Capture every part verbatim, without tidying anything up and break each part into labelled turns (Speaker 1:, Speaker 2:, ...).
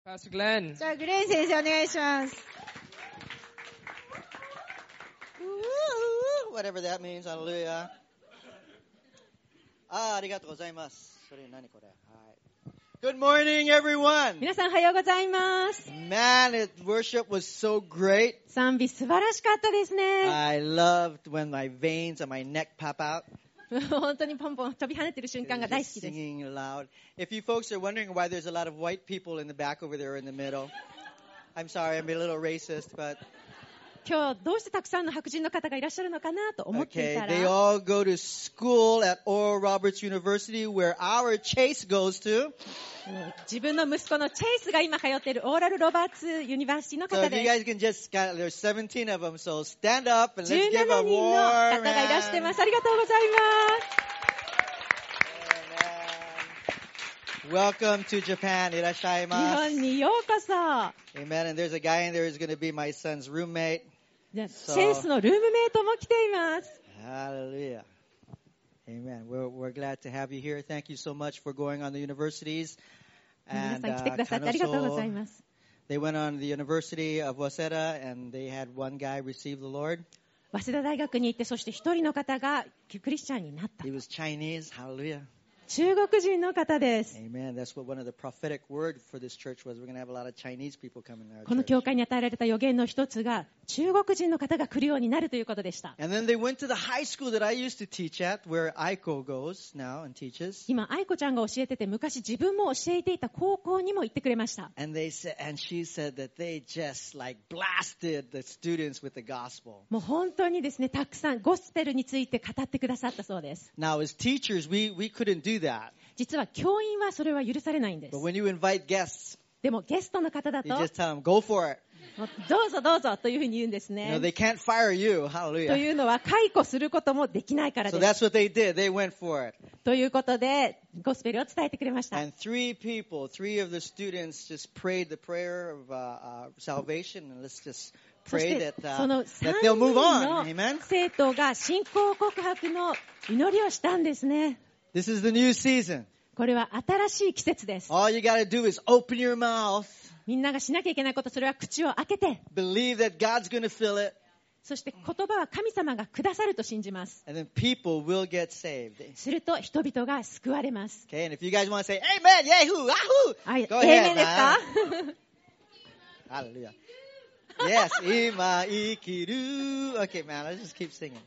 Speaker 1: Pastor Glenn.
Speaker 2: じゃあグレン先生お願いします。
Speaker 3: Whatever that means, hallelujah. ああ、ありがとうございます。それ何これ。はい。Good morning, everyone.
Speaker 2: 皆さんおはようございます。
Speaker 3: Man, it, worship was so great.
Speaker 2: 賛美素晴らしかったですね。
Speaker 3: I loved when my veins on my neck pop out.
Speaker 2: 本当にポンポン飛び跳ねてる瞬間が大好きです。
Speaker 3: Singing loud. If you folks are wondering why there's a lot of white people in the back over there in the middle, I'm sorry, I'm a little racist, but
Speaker 2: 今日どうしてたくさんの白人の方がいらっしゃるのかなと思ってい
Speaker 3: okay,
Speaker 2: たら、
Speaker 3: they all go to school at Oral Roberts University, where our Chase goes to.
Speaker 2: 自分の息子のチェイスが今通っているオーラルロバーツユニバーシティの
Speaker 3: So
Speaker 2: 方
Speaker 3: if you
Speaker 2: で
Speaker 3: guys can just, there's seventeen of them, so stand up and
Speaker 2: す。
Speaker 3: let's
Speaker 2: じゅうな
Speaker 3: give
Speaker 2: な
Speaker 3: a
Speaker 2: 人の方
Speaker 3: warm
Speaker 2: がいらっしゃいま
Speaker 3: hand.
Speaker 2: す。ありがとうございます。
Speaker 3: Welcome to Japan. いらっしゃい
Speaker 2: 日
Speaker 3: ます。
Speaker 2: 本にようこそ。
Speaker 3: Amen. And there's a guy in there who's going to be my son's roommate.
Speaker 2: じゃあ
Speaker 3: So-
Speaker 2: チェイスのルームメイトも来ています。
Speaker 3: Hallelujah. Amen. We're, we're glad to have you here. Thank you so much for going on the universities.
Speaker 2: 皆
Speaker 3: And
Speaker 2: さん来てくださってありがとうございます。
Speaker 3: they went on the University of Waseda, and they had one guy receive the Lord.
Speaker 2: 早稲田大学に行って、そして一人の方がクリスチャンになった。
Speaker 3: He was Chinese. Hallelujah.
Speaker 2: 中国人の方です。
Speaker 3: Amen. That's what one of the prophetic word for this church was. We're going to have a lot of Chinese people coming to our
Speaker 2: この
Speaker 3: church.
Speaker 2: 教会に与えられた予言の一つが、中国人の方が来るようになるということでした。
Speaker 3: And then they went to the high school that I used to teach at, where Aiko goes now and teaches.
Speaker 2: 今、愛子ちゃんが教えてて、昔自分も教えていた高校にも行ってくれました。
Speaker 3: And they said, and she said that they just like blasted the students with the gospel.
Speaker 2: もう本当にですね、たくさんゴスペルについて語ってくださったそうです。
Speaker 3: Now, as teachers, we, we couldn't do that.
Speaker 2: 実は教員はそれは許されないんです。
Speaker 3: But when you invite guests,
Speaker 2: でもゲストの方だと、
Speaker 3: you just tell them, go for it.
Speaker 2: もうどうぞどうぞというふうに言うんです
Speaker 3: You
Speaker 2: ね。
Speaker 3: know, they can't fire you.
Speaker 2: と
Speaker 3: Hallelujah.
Speaker 2: いうのは解雇することもできないから
Speaker 3: So
Speaker 2: です。
Speaker 3: that's what they did. They went for it.
Speaker 2: ということで、ゴスペルを伝えてくれました。
Speaker 3: And three people, three of the students just prayed the prayer of uh, uh, salvation. And let's just
Speaker 2: そし
Speaker 3: pray
Speaker 2: て
Speaker 3: that,
Speaker 2: そ
Speaker 3: uh,
Speaker 2: の
Speaker 3: that
Speaker 2: さん
Speaker 3: they'll move
Speaker 2: に
Speaker 3: on.
Speaker 2: ん
Speaker 3: Amen.
Speaker 2: の生徒が信仰告白の祈りをしたんですね。
Speaker 3: This is the new season.
Speaker 2: これは新しい季節です。
Speaker 3: All you got to do is open your mouth,
Speaker 2: みんながしなきゃいけないこと、それは口を開けて、
Speaker 3: believe that God's going to fill it,
Speaker 2: そして言葉は神様がくださると信じます。
Speaker 3: and then people will get saved.
Speaker 2: すると人々が救われます。
Speaker 3: Okay, and if you guys want to say, Amen, Yahoo, Ahoo,
Speaker 2: はい、
Speaker 3: go
Speaker 2: エーメン
Speaker 3: ahead,
Speaker 2: ですか
Speaker 3: man. Hallelujah. Yes, 今生きる. Okay, man, let's just keep singing.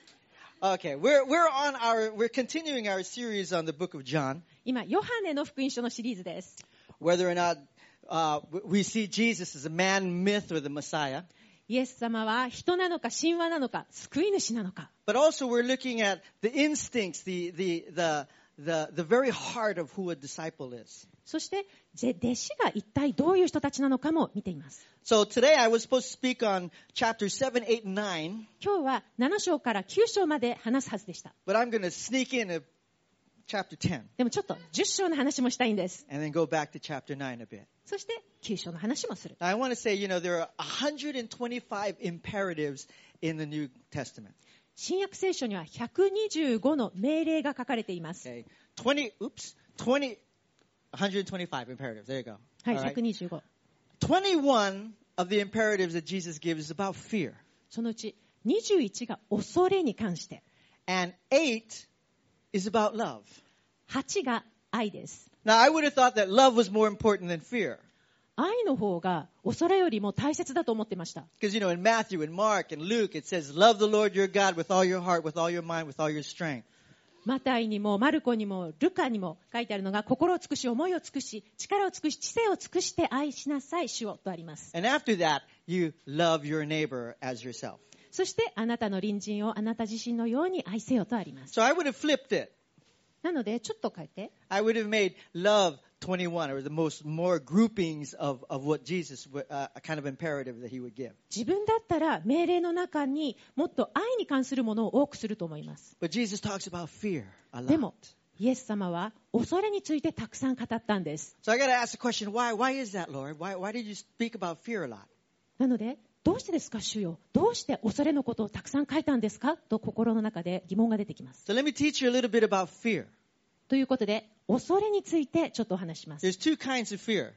Speaker 3: Okay, we're we're on our we're continuing our series on the book of John,
Speaker 2: 今、ヨハネの福音書のシリーズです。
Speaker 3: whether or not uh, we see Jesus as a man, myth, or the Messiah.
Speaker 2: イエス様は人なのか神話なのか救い主なのか。
Speaker 3: But also we're looking at the instincts, the the the the the very heart of who a disciple is.
Speaker 2: そして弟子が一体どういう人たちなのかも見ています。
Speaker 3: So today I was supposed to speak on chapter seven, eight, and nine,
Speaker 2: 今日はなな章からきゅう章まで話すはずでした。
Speaker 3: but I'm going to sneak in a chapter ten
Speaker 2: でもちょっとじゅっ章の話もしたいんです。
Speaker 3: and then go back to chapter nine a bit.
Speaker 2: そしてきゅう章の話もする。
Speaker 3: Now I want to say, you know, there are one hundred twenty-five imperatives in the New Testament.
Speaker 2: 新約聖書にはひゃくにじゅうごの命令が書かれています。
Speaker 3: Okay, twenty, oops, twenty, one hundred twenty-five imperatives. There you go.
Speaker 2: はい、
Speaker 3: All right.
Speaker 2: ひゃくにじゅうご。
Speaker 3: twenty-one of the imperatives that Jesus gives is about fear,
Speaker 2: そのうちにじゅういちが恐れに関して、
Speaker 3: and eight is about love.
Speaker 2: はちが愛です。
Speaker 3: Now I would have thought that love was more important than fear.
Speaker 2: 愛の方が恐れよりも大切だと思ってました。
Speaker 3: Because, you know, in Matthew and Mark and Luke, it says, love the Lord your God with all your heart, with all your mind, with all your strength.
Speaker 2: マタイにもマルコにもルカにも書いてあるのが、心を尽くし、思いを尽くし、力を尽くし、知性を尽くして愛しなさい、主をとあります。
Speaker 3: And after that, you love your neighbor as yourself.
Speaker 2: そしてあなたの隣人をあなた自身のように愛せよとあります。
Speaker 3: So I would have flipped it.
Speaker 2: なのでちょっと変えて、
Speaker 3: I would have made love twenty-one, or the most more groupings of, of what Jesus, uh, a kind of imperative that he would give.
Speaker 2: 自分だったら命令の中にもっと愛に関するものを多くすると思います。
Speaker 3: But Jesus talks about fear a
Speaker 2: で
Speaker 3: lot.
Speaker 2: もイエス様は恐れについてたくさん語ったんです。
Speaker 3: So I got to ask the question, why? Why is that, Lord? Why, why did you speak about fear a lot?
Speaker 2: なのでどうしてですか主よ、どうして恐れのことをたくさん書いたんですかと心の中で疑問が出てきます。
Speaker 3: So let me teach you a little bit about fear.
Speaker 2: ということで恐れについてちょっとお話しします。
Speaker 3: There's two kinds of fear.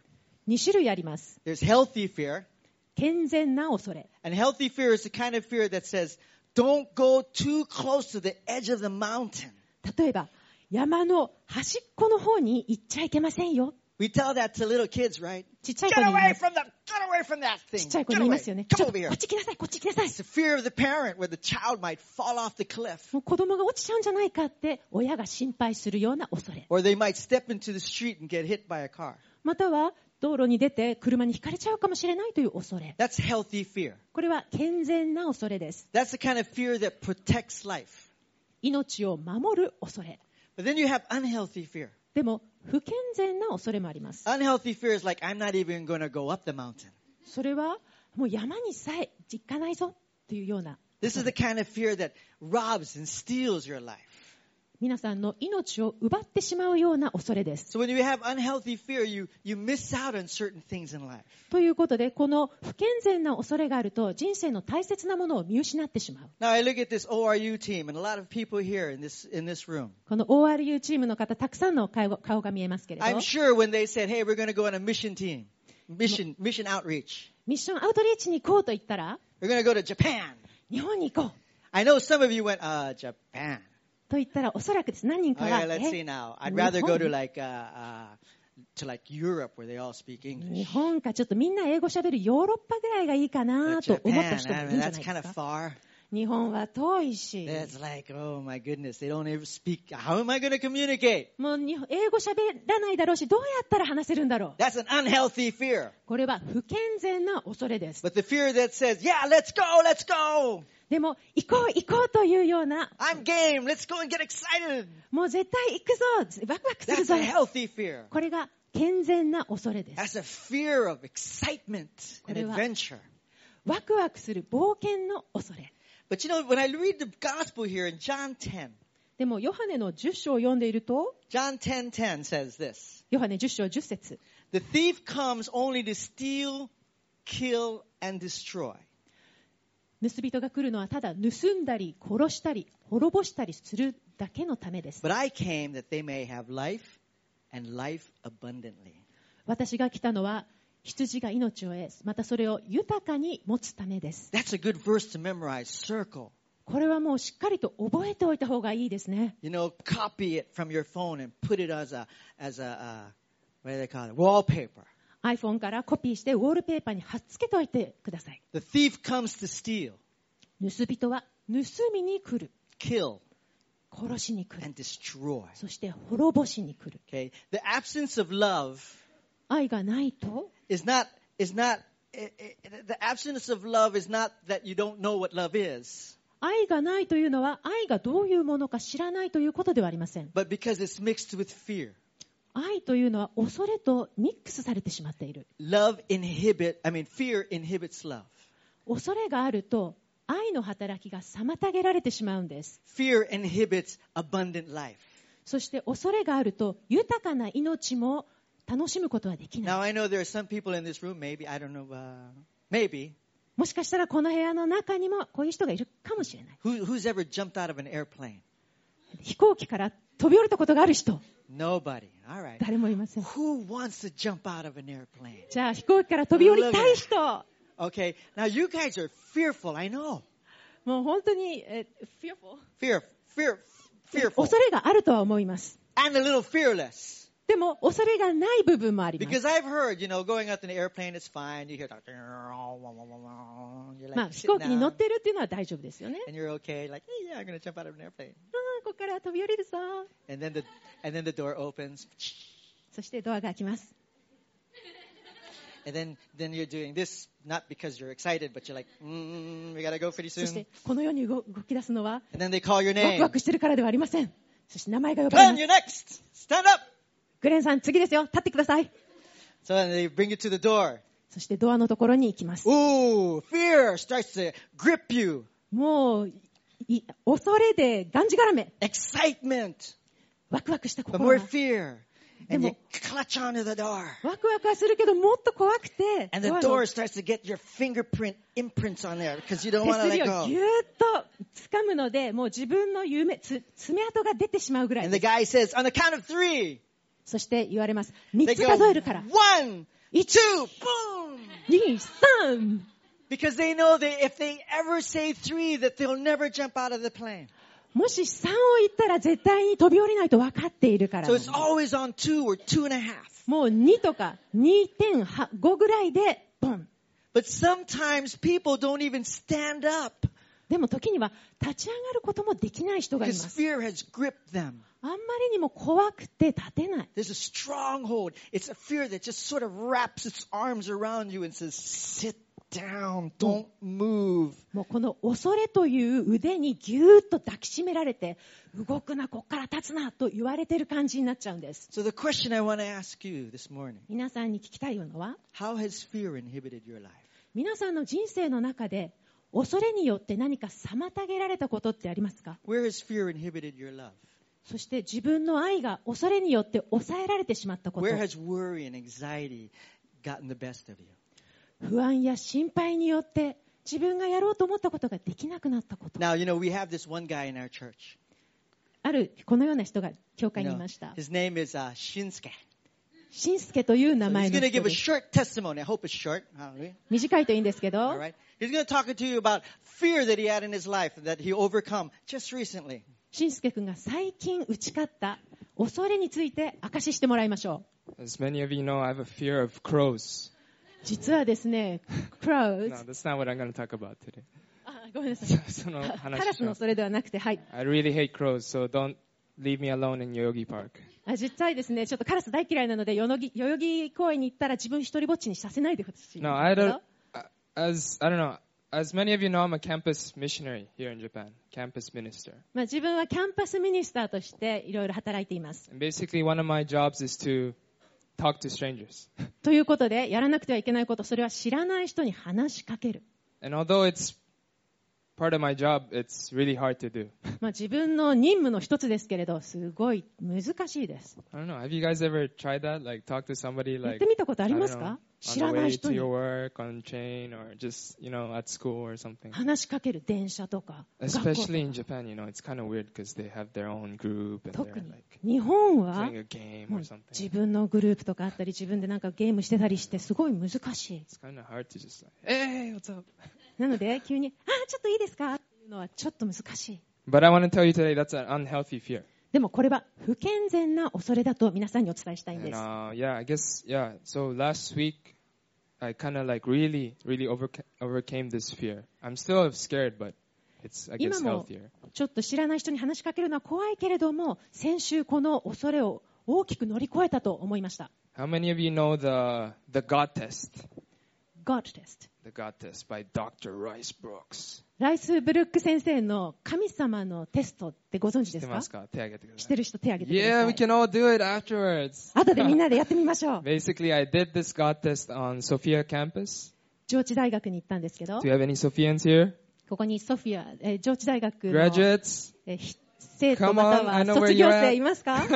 Speaker 2: に種類あります。
Speaker 3: There's healthy fear.
Speaker 2: 健全な恐れ。
Speaker 3: And healthy fear is the kind of fear that says, don't go too close to the edge of the mountain.
Speaker 2: 例えば、山の端っこの方に行っちゃいけませんよ。
Speaker 3: We tell that to little kids, right?
Speaker 2: ちっちゃい子
Speaker 3: Get
Speaker 2: に言い
Speaker 3: away
Speaker 2: ます。
Speaker 3: from the, get away from that
Speaker 2: ち
Speaker 3: thing.
Speaker 2: っちゃい子に
Speaker 3: Get
Speaker 2: 言いま
Speaker 3: away.
Speaker 2: すよね。ちょ
Speaker 3: Come
Speaker 2: っと
Speaker 3: over
Speaker 2: こ
Speaker 3: here.
Speaker 2: っち来なさい、こっち来なさい。
Speaker 3: It's the fear of the parent where the child might fall off the cliff.
Speaker 2: もう子供が落ちちゃうんじゃないかって親が心配するような恐れ。
Speaker 3: Or they might step into the street and get hit by a car.
Speaker 2: または道路に出て車にひかれちゃうかもしれないという恐れ。
Speaker 3: That's healthy fear.
Speaker 2: これは健全な恐れです。
Speaker 3: That's the kind of fear that protects life.
Speaker 2: 命を守る恐れ。
Speaker 3: But then you have unhealthy fear.
Speaker 2: でも不健全な恐れもあります。
Speaker 3: Unhealthy fear is like, I'm not even going to go up the mountain.
Speaker 2: それはもう山にさえ行かないぞというような。
Speaker 3: This is the kind of fear that robs and steals your life.
Speaker 2: 皆さんの命を奪ってしまうような恐れです。
Speaker 3: So when you have unhealthy fear, you, you miss out on certain things in life.
Speaker 2: ということで、この不健全な恐れがあると人生の大切なものを見失ってしまう。
Speaker 3: Now I look at this O R U team and a lot of people here in this, in this room.
Speaker 2: この オーアールユー チームの方、たくさんの顔顔が見えますけれど、
Speaker 3: I'm sure when they said, hey, we're going to go on a mission team, mission, mission outreach.
Speaker 2: ミッションアウトリーチに行こうと言ったら、
Speaker 3: We're going to go to Japan.
Speaker 2: 日本に行こう
Speaker 3: I know some of you went, uh, Japan.
Speaker 2: と言ったら、おそらくです。何人かは、
Speaker 3: Okay, let's see
Speaker 2: え
Speaker 3: now. I'd rather go to like, uh, uh, to like Europe where they all speak
Speaker 2: 日
Speaker 3: English.
Speaker 2: 本かちょっとみんな英語喋るヨーロッパぐらいがいいか
Speaker 3: But
Speaker 2: なと思った
Speaker 3: Japan,
Speaker 2: 人もい
Speaker 3: I
Speaker 2: る
Speaker 3: mean,
Speaker 2: んじゃ
Speaker 3: that's
Speaker 2: ない
Speaker 3: kind
Speaker 2: で
Speaker 3: of
Speaker 2: すか。
Speaker 3: far.
Speaker 2: 日本は遠いし、
Speaker 3: It's like, oh my goodness, they don't ever speak. How am I going to communicate?
Speaker 2: もう日本英語喋らないだろうし、どうやったら話せるんだろう。
Speaker 3: That's an unhealthy fear.
Speaker 2: これは不健全な恐れです。
Speaker 3: But the fear that says, yeah, let's go, let's go.
Speaker 2: でも、行こう行こうというような、
Speaker 3: I'm game. Let's go and get excited.
Speaker 2: もう絶対行くぞ、ワクワクする
Speaker 3: That's
Speaker 2: ぞ。
Speaker 3: a healthy fear.
Speaker 2: これが健全な恐れです。
Speaker 3: That's a fear of excitement and
Speaker 2: これは
Speaker 3: adventure.
Speaker 2: ワクワクする冒険の恐れ。
Speaker 3: But you know, when I read the gospel here in John ten,
Speaker 2: でも、ヨハネのじゅっ章を読んでいると、
Speaker 3: John ten ten says this.
Speaker 2: ヨハネじゅっ章じゅっ節。
Speaker 3: The thief comes only to steal, kill, and destroy.
Speaker 2: 盗人が来るのはただ盗んだり殺したり滅ぼしたりするだけのためです。
Speaker 3: But I came that they may have life and life abundantly.
Speaker 2: 私が来たのは羊が命を得、またそれを豊かに持つためです。
Speaker 3: That's a good verse to memorize. Circle.
Speaker 2: これはもうしっかりと覚えておいた方がいいですね。
Speaker 3: You know, copy it from your phone and put it as a, as a, uh, what do they call it? Wallpaper.
Speaker 2: iPhone からコピーしてウォールペーパーに貼っつけておいてください。
Speaker 3: The thief comes to steal,
Speaker 2: 盗人は盗みに来る。
Speaker 3: kill,
Speaker 2: 殺しに来る。
Speaker 3: and destroy.
Speaker 2: そして滅ぼしに来る。
Speaker 3: Okay? The absence of love
Speaker 2: 愛がないと、
Speaker 3: is not, is not, it, it, the absence of love is not that you don't know what love is,
Speaker 2: 愛がないというのは愛がどういうものか知らないということではありません。
Speaker 3: but because it's mixed with fear.
Speaker 2: 愛というのは恐れとミックスされてしまっている。
Speaker 3: Love inhibit, I mean, fear inhibits love.
Speaker 2: 恐れがあると愛の働きが妨げられてしまうんです。
Speaker 3: Fear inhibits abundant life.
Speaker 2: そして恐れがあると豊かな命も楽しむことはできない。
Speaker 3: Now I know there are some people in this room, maybe, I don't know, uh, maybe,
Speaker 2: もしかしたらこの部屋の中にもこういう人がいるかもしれない。
Speaker 3: who, who's ever jumped out of an airplane?
Speaker 2: 飛行機から飛び降りたことがある人、
Speaker 3: Nobody. All right.
Speaker 2: 誰もいません。
Speaker 3: Who wants to jump out of an airplane?
Speaker 2: じゃあ飛行機から飛び降りたい人、
Speaker 3: Okay. Now you guys are fearful, I know.
Speaker 2: もう本当に、え fearful?
Speaker 3: Fear, fear, fearful.
Speaker 2: 恐れがあるとは思います。
Speaker 3: And a little fearless.
Speaker 2: でも恐れがない部分もあります。
Speaker 3: Because I've heard, you know, going out in an airplane is fine. You hear that. You're
Speaker 2: まあ
Speaker 3: like,
Speaker 2: 飛
Speaker 3: sit
Speaker 2: 行機に乗っ
Speaker 3: down.
Speaker 2: ているっていうのは大丈夫ですよね。
Speaker 3: And you're okay. Like, hey, yeah, I'm going to jump out of an airplane.
Speaker 2: ああ、ここから飛び降りるぞ。
Speaker 3: And then the, and then the door opens.
Speaker 2: そしてドアが開きます。
Speaker 3: And then, then you're doing this, not because you're excited, but you're like, mm, we got to go pretty
Speaker 2: そし
Speaker 3: soon.
Speaker 2: てこのように動動き出すのは
Speaker 3: And then they call your
Speaker 2: ワクワ
Speaker 3: name.
Speaker 2: クしてるからではありません。そして名前が呼ばれ
Speaker 3: Glenn,
Speaker 2: ます。
Speaker 3: you're next. Stand up.
Speaker 2: グレンさん、次ですよ。立ってください。
Speaker 3: So then they bring you to the door.
Speaker 2: そしてドアのところに行きます。
Speaker 3: Ooh, fear starts to grip you.
Speaker 2: もう、い恐れでがんじがらめ。
Speaker 3: Excitement.
Speaker 2: ワクワクした
Speaker 3: But
Speaker 2: 心
Speaker 3: more
Speaker 2: が。
Speaker 3: fear. And you
Speaker 2: Demo-
Speaker 3: clutch onto the door.
Speaker 2: ワクワクはするけど、もっと怖くて、
Speaker 3: And the
Speaker 2: ドア
Speaker 3: door
Speaker 2: の
Speaker 3: starts to get your fingerprint imprints on there because you don't
Speaker 2: 手
Speaker 3: want to
Speaker 2: す
Speaker 3: let
Speaker 2: りを
Speaker 3: go.
Speaker 2: ぎゅーっと掴むので、もう自分の夢、つ爪痕が出てしまうぐらい
Speaker 3: And
Speaker 2: で
Speaker 3: the
Speaker 2: す。
Speaker 3: guy says, on the count of three,
Speaker 2: そして言われます。三
Speaker 3: they
Speaker 2: つ
Speaker 3: go,
Speaker 2: 数えるから。
Speaker 3: one,
Speaker 2: いち、
Speaker 3: two, boom!
Speaker 2: に、さん。
Speaker 3: Because they know that if they ever say three, that they'll never jump out of the plane.
Speaker 2: もしさんを言ったら絶対に飛び降りないと分かっているからな
Speaker 3: So
Speaker 2: んです。
Speaker 3: it's always on two or two and a half.
Speaker 2: もうにとか にてんご ぐらいでボン。
Speaker 3: But sometimes people don't even stand up
Speaker 2: でも時には立ち上がることもできない人がいま
Speaker 3: because
Speaker 2: す。
Speaker 3: fear has gripped them.
Speaker 2: あんまりにも怖くて立てない。
Speaker 3: There's a stronghold. It's a fear that just sort of wraps its arms around you and says, sit down, don't move.
Speaker 2: もうこの恐れという腕にぎゅーっと抱きしめられて、動くな、こっから立つなと言われてる感じになっちゃうんです。
Speaker 3: So the question I want to ask you this morning,
Speaker 2: 皆さんに聞きたいのは、
Speaker 3: how has fear inhibited your life?
Speaker 2: 皆さんの人生の中で恐れによって何か妨げられたことってありますか？
Speaker 3: Where has fear inhibited your love?
Speaker 2: そして自分の愛が恐れによって抑えられてしまったこと、
Speaker 3: Where has worry and anxiety gotten the best of you?
Speaker 2: 不安や心配によって自分がやろうと思ったことができなくなったこと。
Speaker 3: Now, you know, we have this one guy in our church.
Speaker 2: あるこのような人が教
Speaker 3: You
Speaker 2: 会にい
Speaker 3: know,
Speaker 2: ました。
Speaker 3: his name is uh, Shinsuke.
Speaker 2: しんすけという名
Speaker 3: So
Speaker 2: 前
Speaker 3: he's
Speaker 2: の
Speaker 3: going to
Speaker 2: 人
Speaker 3: give a
Speaker 2: です。
Speaker 3: short testimony. I hope it's short. Hallelujah.
Speaker 2: 短いといいんですけど、
Speaker 3: All right. He's going to talk to you about fear that he had in his life that he overcome just recently.
Speaker 2: しんすけくんが最近打ち勝った恐れについて明かししてもらいましょう。
Speaker 1: As many of you know, I have a fear of crows.
Speaker 2: 実はですね、crows、
Speaker 1: No, that's not what I'm going to talk about today.
Speaker 2: あ、ごめんなさい。
Speaker 1: その話
Speaker 2: カラスのそれではなくて、はい。
Speaker 1: I really hate crows, so don't leave me alone in Yoyogi Park.
Speaker 2: あ、実際ですね、ちょっとカラス大嫌いなので、代々木、代々木公園に行ったら自分一人ぼっちにさせないでほしいんですけど。
Speaker 1: No, I don't. As I don't know. As many of you know, I'm a campus missionary here in Japan, campus minister.
Speaker 2: まあ、自分はキャンパスミニスターとしていろいろ働いています。
Speaker 1: And basically, one of my jobs is to talk to strangers.
Speaker 2: ということで、やらなくてはいけないこと、それは知らない人に話しかける。
Speaker 1: And although it's part of my job, it's really hard to do.
Speaker 2: まあ、自分の任務の一つですけれど、すごい難しいです。
Speaker 1: I don't know. Have you guys ever tried that? Like talk to somebody
Speaker 2: やっ
Speaker 1: like
Speaker 2: てみたことあ
Speaker 1: I
Speaker 2: り
Speaker 1: don't
Speaker 2: ます
Speaker 1: know,
Speaker 2: か？
Speaker 1: on
Speaker 2: 知
Speaker 1: the
Speaker 2: らない
Speaker 1: way
Speaker 2: 人
Speaker 1: to
Speaker 2: に
Speaker 1: your work, on train, or just you know at school or something.
Speaker 2: 話しかける電車とか学校と
Speaker 1: Especially in
Speaker 2: か。
Speaker 1: Japan, you know, it's kind of weird because they have their own group and
Speaker 2: 特
Speaker 1: they're
Speaker 2: に
Speaker 1: like
Speaker 2: 日本は
Speaker 1: playing a game
Speaker 2: も
Speaker 1: or
Speaker 2: う
Speaker 1: something.
Speaker 2: 自分のグループとかあったり自分でなんかゲームしてたりしてすごい難しい。
Speaker 1: It's kind of hard to just like, hey, what's up?
Speaker 2: なので急に、あ、ちょっといいですかっていうのはちょっと難しい。
Speaker 1: But I want to tell you today that's an unhealthy fear.
Speaker 2: でもこれは不健全な恐れだと皆さんにお伝えしたいん
Speaker 1: And
Speaker 2: です。
Speaker 1: uh, yeah, I guess, yeah. So last week, I kind of like really, really overca- overcame this fear. I'm still scared, but it's, I guess,
Speaker 2: 今も
Speaker 1: healthier.
Speaker 2: ちょっと知らない人に話しかけるのは怖いけれども、先週この恐れを大きく乗り越えたと思いました。
Speaker 1: How many of you know the the God test?
Speaker 2: God test。
Speaker 1: The God test by Doctor Rice Brooks.
Speaker 2: ライス・ブルック先生の神様のテストってご存知ですか？知ってる人手挙げてくだ
Speaker 1: Yeah,
Speaker 2: さ
Speaker 1: we
Speaker 2: い。
Speaker 1: can all do it afterwards.
Speaker 2: 後でみんなでやってみましょう。
Speaker 1: Basically, I did this God test on Sophia campus.
Speaker 2: 上智大学に行ったんですけど
Speaker 1: Do、you have any Sophians here?
Speaker 2: ここにソフィア、えー上智大学の、
Speaker 1: Graduates?
Speaker 2: えーひ生徒
Speaker 1: Come
Speaker 2: また
Speaker 1: on, I
Speaker 2: は
Speaker 1: know where
Speaker 2: 卒業
Speaker 1: you're
Speaker 2: 生
Speaker 1: at.
Speaker 2: いますか？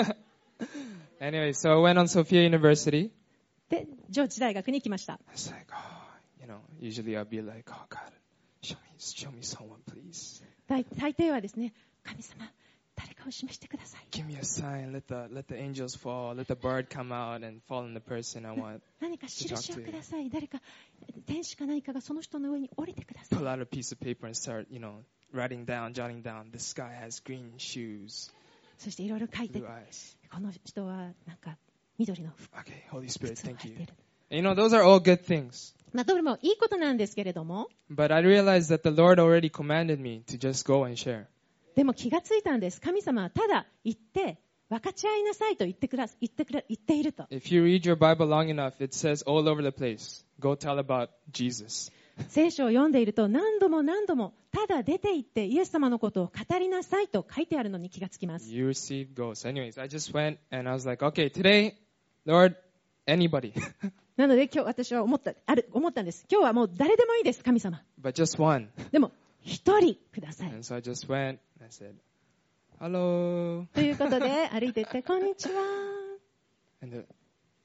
Speaker 1: Anyway, so I went on Sophia University.
Speaker 2: で、上智大学に行きました。
Speaker 1: I was like, oh, you know, usually I'll be like, oh God, show me, show me someone, please.
Speaker 2: 大大抵はですね、神様、誰かを示してください。
Speaker 1: Give me a sign. Let the let the angels fall. Let the bird come out and fall on the person I want.
Speaker 2: 何か印をください。誰か、天使か何かがその人の上に降りてください。
Speaker 1: Pull out a piece of paper and start, you know, writing down, jotting down. This guy has green shoes,
Speaker 2: そしていろいろ書いて
Speaker 1: blue、eyes.
Speaker 2: この人はなんか緑の服
Speaker 1: Okay, Holy Spirit,
Speaker 2: 靴を
Speaker 1: thank
Speaker 2: 履い
Speaker 1: you.
Speaker 2: ている。
Speaker 1: And, you know, those are all good things.
Speaker 2: まあ、どれもいいことなんですけれども、
Speaker 1: But I realized that the Lord already commanded me to just go and share.
Speaker 2: でも気がついたんです。神様はただ行って分かち合いなさいと言ってくだ言ってくれ言っていると。
Speaker 1: If you read your Bible long enough, it says all over the place, go tell about Jesus.
Speaker 2: 聖書を読んでいると何度も何度もただ出て行ってイエス様のことを語りなさいと書いてあるのに気がつきます。
Speaker 1: You receive ghosts. Anyways, I just went and I was like, okay, today, Lord, anybody,
Speaker 2: なので今日私は思ったある思ったんです。今日はもう誰でもいいです、神様。
Speaker 1: but just one.
Speaker 2: でも一人ください。
Speaker 1: And so I just went and I said, hello.
Speaker 2: ということで歩いていってこんにちは。
Speaker 1: And the,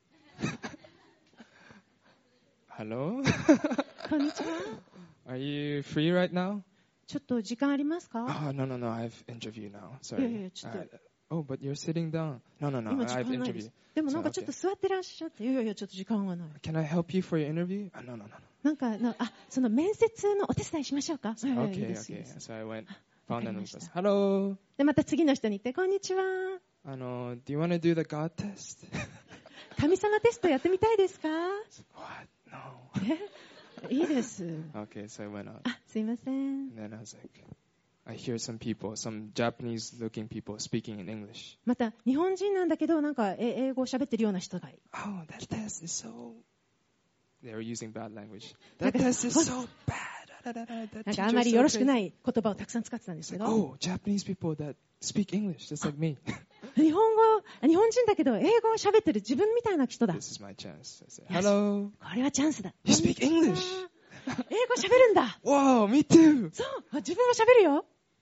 Speaker 1: hello?
Speaker 2: こんにちは。
Speaker 1: Are you free right now?
Speaker 2: ちょっと時間ありますか？
Speaker 1: Oh, no, no, no, I have interview now. Sorry.
Speaker 2: Yeah, yeah, just do
Speaker 1: Alright.
Speaker 2: it.
Speaker 1: Oh, but you're sitting down. No, no, no.
Speaker 2: 今
Speaker 1: I
Speaker 2: 時
Speaker 1: have
Speaker 2: 間ないで
Speaker 1: interview.
Speaker 2: す。でもなんか
Speaker 1: So,
Speaker 2: ちょっと
Speaker 1: okay.
Speaker 2: 座ってらっしゃって、いやいやいや、ちょっと時間がない。
Speaker 1: Can I help you for your interview? Oh, no, no, no, no.
Speaker 2: なんかな、あ、その面接のお手伝いしましょうか。はいはい、いい
Speaker 1: Okay,
Speaker 2: ですいい
Speaker 1: okay.
Speaker 2: です
Speaker 1: So I went,
Speaker 2: わ
Speaker 1: found
Speaker 2: かり
Speaker 1: them
Speaker 2: ま
Speaker 1: and
Speaker 2: した
Speaker 1: said, hello.
Speaker 2: で、また次の人に言って、こんにちは。
Speaker 1: I know, do you want to do the God test?
Speaker 2: 神様テストやってみたいですか？
Speaker 1: What? No.
Speaker 2: えいいです。
Speaker 1: Okay, so I went out.
Speaker 2: あ、すいません。
Speaker 1: And then I was like, I hear some people, some Japanese-looking people speaking in English.
Speaker 2: また、日本人なんだけど、なんかえ英語を喋ってるような人がいる。
Speaker 1: Oh, that test is so... They were using bad language. That test is so bad. Da, da, da, da. That
Speaker 2: なんかあ
Speaker 1: teacher's
Speaker 2: んまり
Speaker 1: so
Speaker 2: よろしく
Speaker 1: crazy.
Speaker 2: ない言葉をたくさん使ってたんです
Speaker 1: It's
Speaker 2: け
Speaker 1: like,
Speaker 2: ど、
Speaker 1: oh, Japanese people that speak English, just like me.
Speaker 2: 日本語、日本人だけど英語を喋ってる自分みたいな人だ。
Speaker 1: This is my chance. I said, hello.
Speaker 2: これはチャンスだ。
Speaker 1: You speak
Speaker 2: こんに
Speaker 1: English?
Speaker 2: ちは英語喋るんだ。
Speaker 1: Wow, me too.
Speaker 2: そう、あ自分も喋るよ。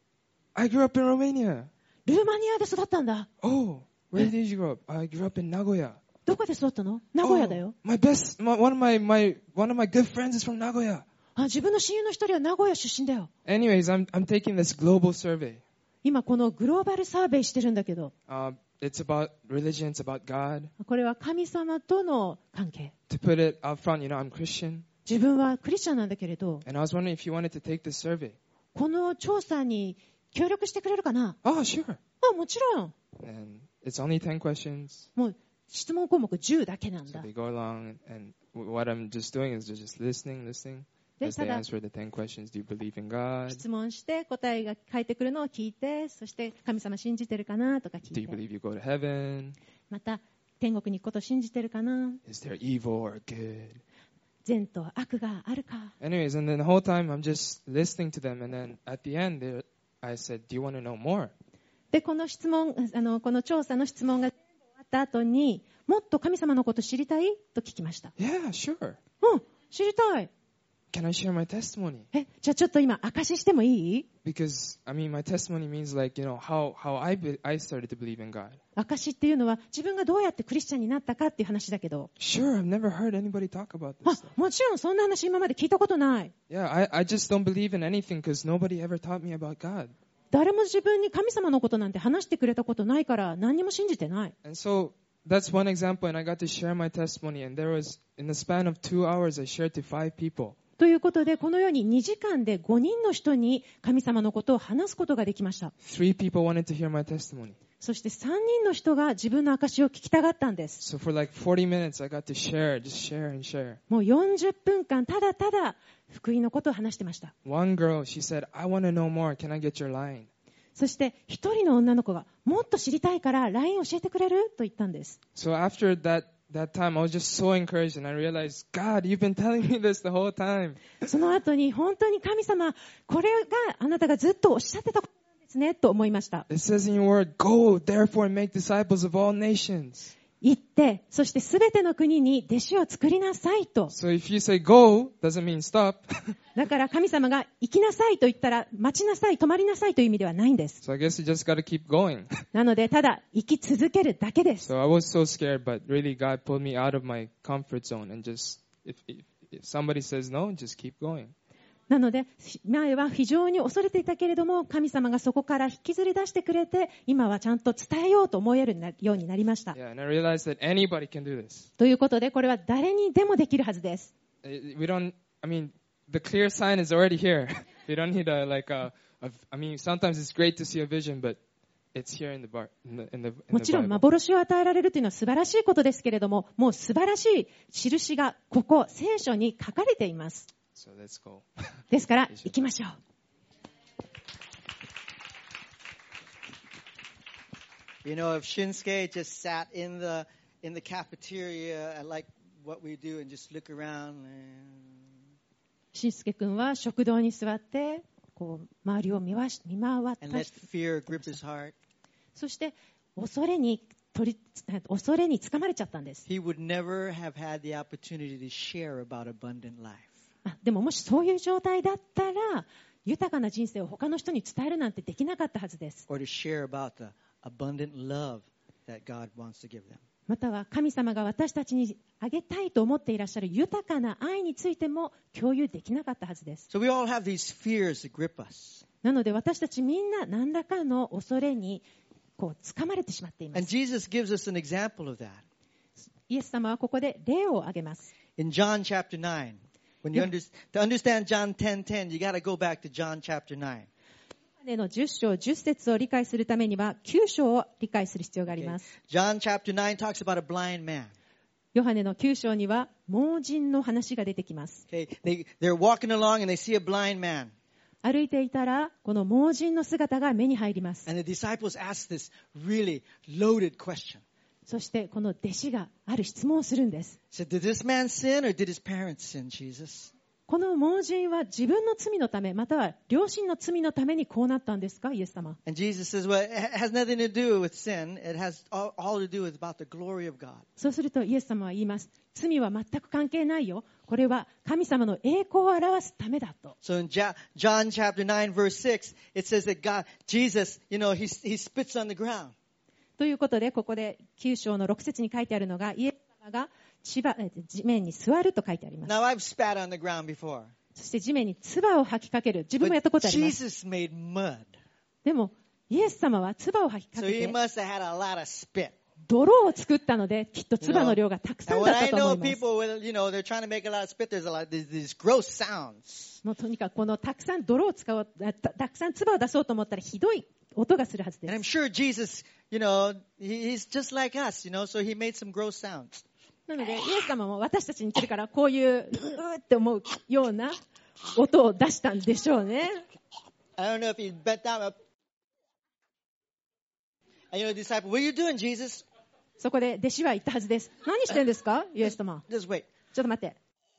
Speaker 1: I grew up in Romania.
Speaker 2: ルーマニアで育ったんだ。
Speaker 1: Oh, where did you grow up? I grew up in Nagoya.
Speaker 2: どこで育ったの？名古屋だよ。
Speaker 1: Oh, my best, my, one of my, my, one of my good friends is from Nagoya.
Speaker 2: あ、自分の親友の一人は名古屋出身だよ。
Speaker 1: Anyways, I'm, I'm taking this global survey.
Speaker 2: 今このグローバルサーベイしてるんだけど、
Speaker 1: Uh, it's about religion, it's about God.
Speaker 2: これは神様との関係。
Speaker 1: To put it out front, you know, I'm Christian.
Speaker 2: 自分はクリスチャンなんだけれど、
Speaker 1: And I was wondering if you wanted to take this survey.
Speaker 2: この調査に協力してくれるかな？
Speaker 1: Oh, sure.
Speaker 2: あ、もちろん。
Speaker 1: And it's only ten questions.
Speaker 2: もう質問項目じゅうだけなん
Speaker 1: So
Speaker 2: だ。
Speaker 1: they go along, and w- what I'm just doing is just listening, listening.
Speaker 2: で、
Speaker 1: As
Speaker 2: た
Speaker 1: they
Speaker 2: だ
Speaker 1: answer the ten questions, do you believe in God?
Speaker 2: 質問して答えが返ってくるのを聞いて、そして神様信じてるかなとか聞
Speaker 1: Do
Speaker 2: い
Speaker 1: you
Speaker 2: て、
Speaker 1: believe you go to heaven?
Speaker 2: また天国に行くことを信じてるかな、
Speaker 1: Is there evil or good?
Speaker 2: 善と悪があるか。
Speaker 1: Anyways, and then the whole time I'm just listening to them, and then at the end, they- I said, "Do you want to know more?"
Speaker 2: で、この質問、あの、この調査の質問が終わった後に、もっと神様のこと知りたいと聞きました。
Speaker 1: Yeah, sure.
Speaker 2: うん、知りたい。
Speaker 1: Can I share my testimony?
Speaker 2: え、じゃあちょっと今、証ししてもいい？
Speaker 1: Because I mean, my testimony means like you know how how I be, I started to believe in God.
Speaker 2: 証っていうのは自分がどうやってクリスチャンになったかっていう話だけど、
Speaker 1: Sure, I've never heard anybody talk about
Speaker 2: あ
Speaker 1: this stuff.
Speaker 2: もちろんそんな話今まで聞いたことない。
Speaker 1: Yeah, I I just don't believe in anything because nobody ever taught me about God.
Speaker 2: 誰も自分に神様のことなんて話してくれたことないから何にも信じてない。
Speaker 1: And so that's one example, and I got to share my testimony. And there was in the span of two hours, I shared to five people.
Speaker 2: ということで、このようににじかんでごにんの人に神様のことを話すことができました。
Speaker 1: Three people wanted to hear my testimony.
Speaker 2: そしてさんにんの人が自分の証を聞きたがったんです。
Speaker 1: So for like forty minutes, I got to share, just share and share.
Speaker 2: もうよんじゅっぷんかんただただ福音のことを話してました。
Speaker 1: One girl, she said, "I want to know more. Can I get your line?"
Speaker 2: そして一人の女の子がもっと知りたいから ライン 教えてくれると言ったんです。
Speaker 1: So after that that time, I was just so encouraged, and I realized, God, you've been telling me this the whole time.
Speaker 2: その後に本当に神様、これがあなたがずっとおっしゃってたことなんですねと思いました。
Speaker 1: It says in your word, "Go, therefore, and make disciples of all nations."
Speaker 2: 行って、そしてすべての国に弟子を作りなさいと。
Speaker 1: So if you say go, doesn't mean stop.
Speaker 2: だから神様が行きなさいと言ったら待ちなさい、止まりなさいという意味ではないんです。
Speaker 1: So I guess you just got to keep going.
Speaker 2: なのでただ行き続けるだけです。
Speaker 1: So I was so scared, but really God pulled me out of my comfort zone and just, if, if, if somebody says no, just keep going.
Speaker 2: なので前は非常に恐れていたけれども、神様がそこから引きずり出してくれて、今はちゃんと伝えようと思えるようになりました。
Speaker 1: Yeah, and I realized that anybody can do this.
Speaker 2: ということで、これは誰にでもできるはずです。
Speaker 1: Uh, We don't, I mean, the clear sign is already here. We don't need a, like a, a, I mean, sometimes it's great to see a vision, but it's here in the bar, in the, in the, in
Speaker 2: も
Speaker 1: the
Speaker 2: ちろん
Speaker 1: Bible.
Speaker 2: 幻を与えられるというのは素晴らしいことですけれども、もう素晴らしい印がここ聖書に書かれています。
Speaker 1: So let's go.
Speaker 2: ですから行きましょう。
Speaker 3: You know, if Shinsuke just sat in the in the cafeteria at like what we do and just look around, and
Speaker 2: しんすけ君は食堂に座ってこう周りを見わし見回っ
Speaker 3: and
Speaker 2: た
Speaker 3: let fear grip his heart,
Speaker 2: そして恐れに取り恐れにつかまれちゃったんです。
Speaker 3: he would never have had the opportunity to share about abundant life.
Speaker 2: あでももしそういう状態だったら豊かな人生を他の人に伝えるなんてできなかったはずです。
Speaker 3: Or to share about the abundant love that God wants to give them.
Speaker 2: または神様が私たちにあげたいと思っていらっしゃる豊かな愛についても共有できなかったはずです。
Speaker 3: So we all have these fears that grip us.
Speaker 2: なので私たちみんな何らかの恐れにこう掴まれてしまっていま
Speaker 3: And
Speaker 2: す。
Speaker 3: Jesus gives us an example of that.
Speaker 2: イエス様はここで例を挙げます。
Speaker 3: In John chapter nine, when you
Speaker 2: Yeah.
Speaker 3: under, to understand John ten ten, you got to go back to John chapter nine.
Speaker 2: ヨハネのじゅっ章じゅっ節を理解するためにはきゅう章を理解する必要があり
Speaker 3: Okay.
Speaker 2: ます。
Speaker 3: John chapter nine talks about a blind man.
Speaker 2: ヨハネのきゅう章には盲人の話が出てきます。
Speaker 3: Okay, they, they're walking along and they see a blind man.
Speaker 2: 歩いていたらこの盲人の姿が目に入ります。
Speaker 3: And the disciples ask this really loaded question.
Speaker 2: そしてこの弟子がある質問をするんです。
Speaker 3: Said, did this man sin or did his parents sin, Jesus?
Speaker 2: この盲人は自分の罪のためまたは両親の罪のためにこうなったんですか、イエス様。
Speaker 3: And Jesus says, well, it has nothing to do with sin. It has all, all to do with about the glory of God.
Speaker 2: そうするとイエス様は言います。罪は全く関係ないよ。これは神様の栄光を表すためだと。
Speaker 3: So in Ja- John chapter nine verse six, it says that God, Jesus, you know, he, he spits on the ground.
Speaker 2: ということでここできゅう章のろく節に書いてあるのがイエス様が地場え地面に座ると書いてあります。
Speaker 3: Now I've spat on the ground before.
Speaker 2: そして地面に唾を吐きかける。自分もやったことあ
Speaker 3: But
Speaker 2: ります。
Speaker 3: Jesus made mud.
Speaker 2: でもイエス様は唾を吐きか
Speaker 3: So
Speaker 2: け
Speaker 3: he
Speaker 2: て
Speaker 3: must have had a lot of spit.
Speaker 2: 泥を作ったのできっと唾の量がたくさん
Speaker 3: And
Speaker 2: だ
Speaker 3: when
Speaker 2: った
Speaker 3: I
Speaker 2: と思
Speaker 3: know
Speaker 2: います。
Speaker 3: people with, you know, they're trying to make a lot of spit, there's a lot, there's these gross sounds.
Speaker 2: もうとにかくこのたくさん泥を使おうたたくさん唾を出そうと思ったらひどい音がするはずで
Speaker 3: And I'm
Speaker 2: す。
Speaker 3: sure Jesus, you know, he, he's just like us, you know, so he made some gross sounds.
Speaker 2: なのでイエス様も私たちに似てるからこういううーって思うような音を出したんでしょうね。
Speaker 3: I don't know if he bent down. Up. And you know, the disciple, what are you doing, Jesus?
Speaker 2: そこで弟子は言ったはずです。何してんですかイエス様。
Speaker 3: Just wait.
Speaker 2: ちょっと待って。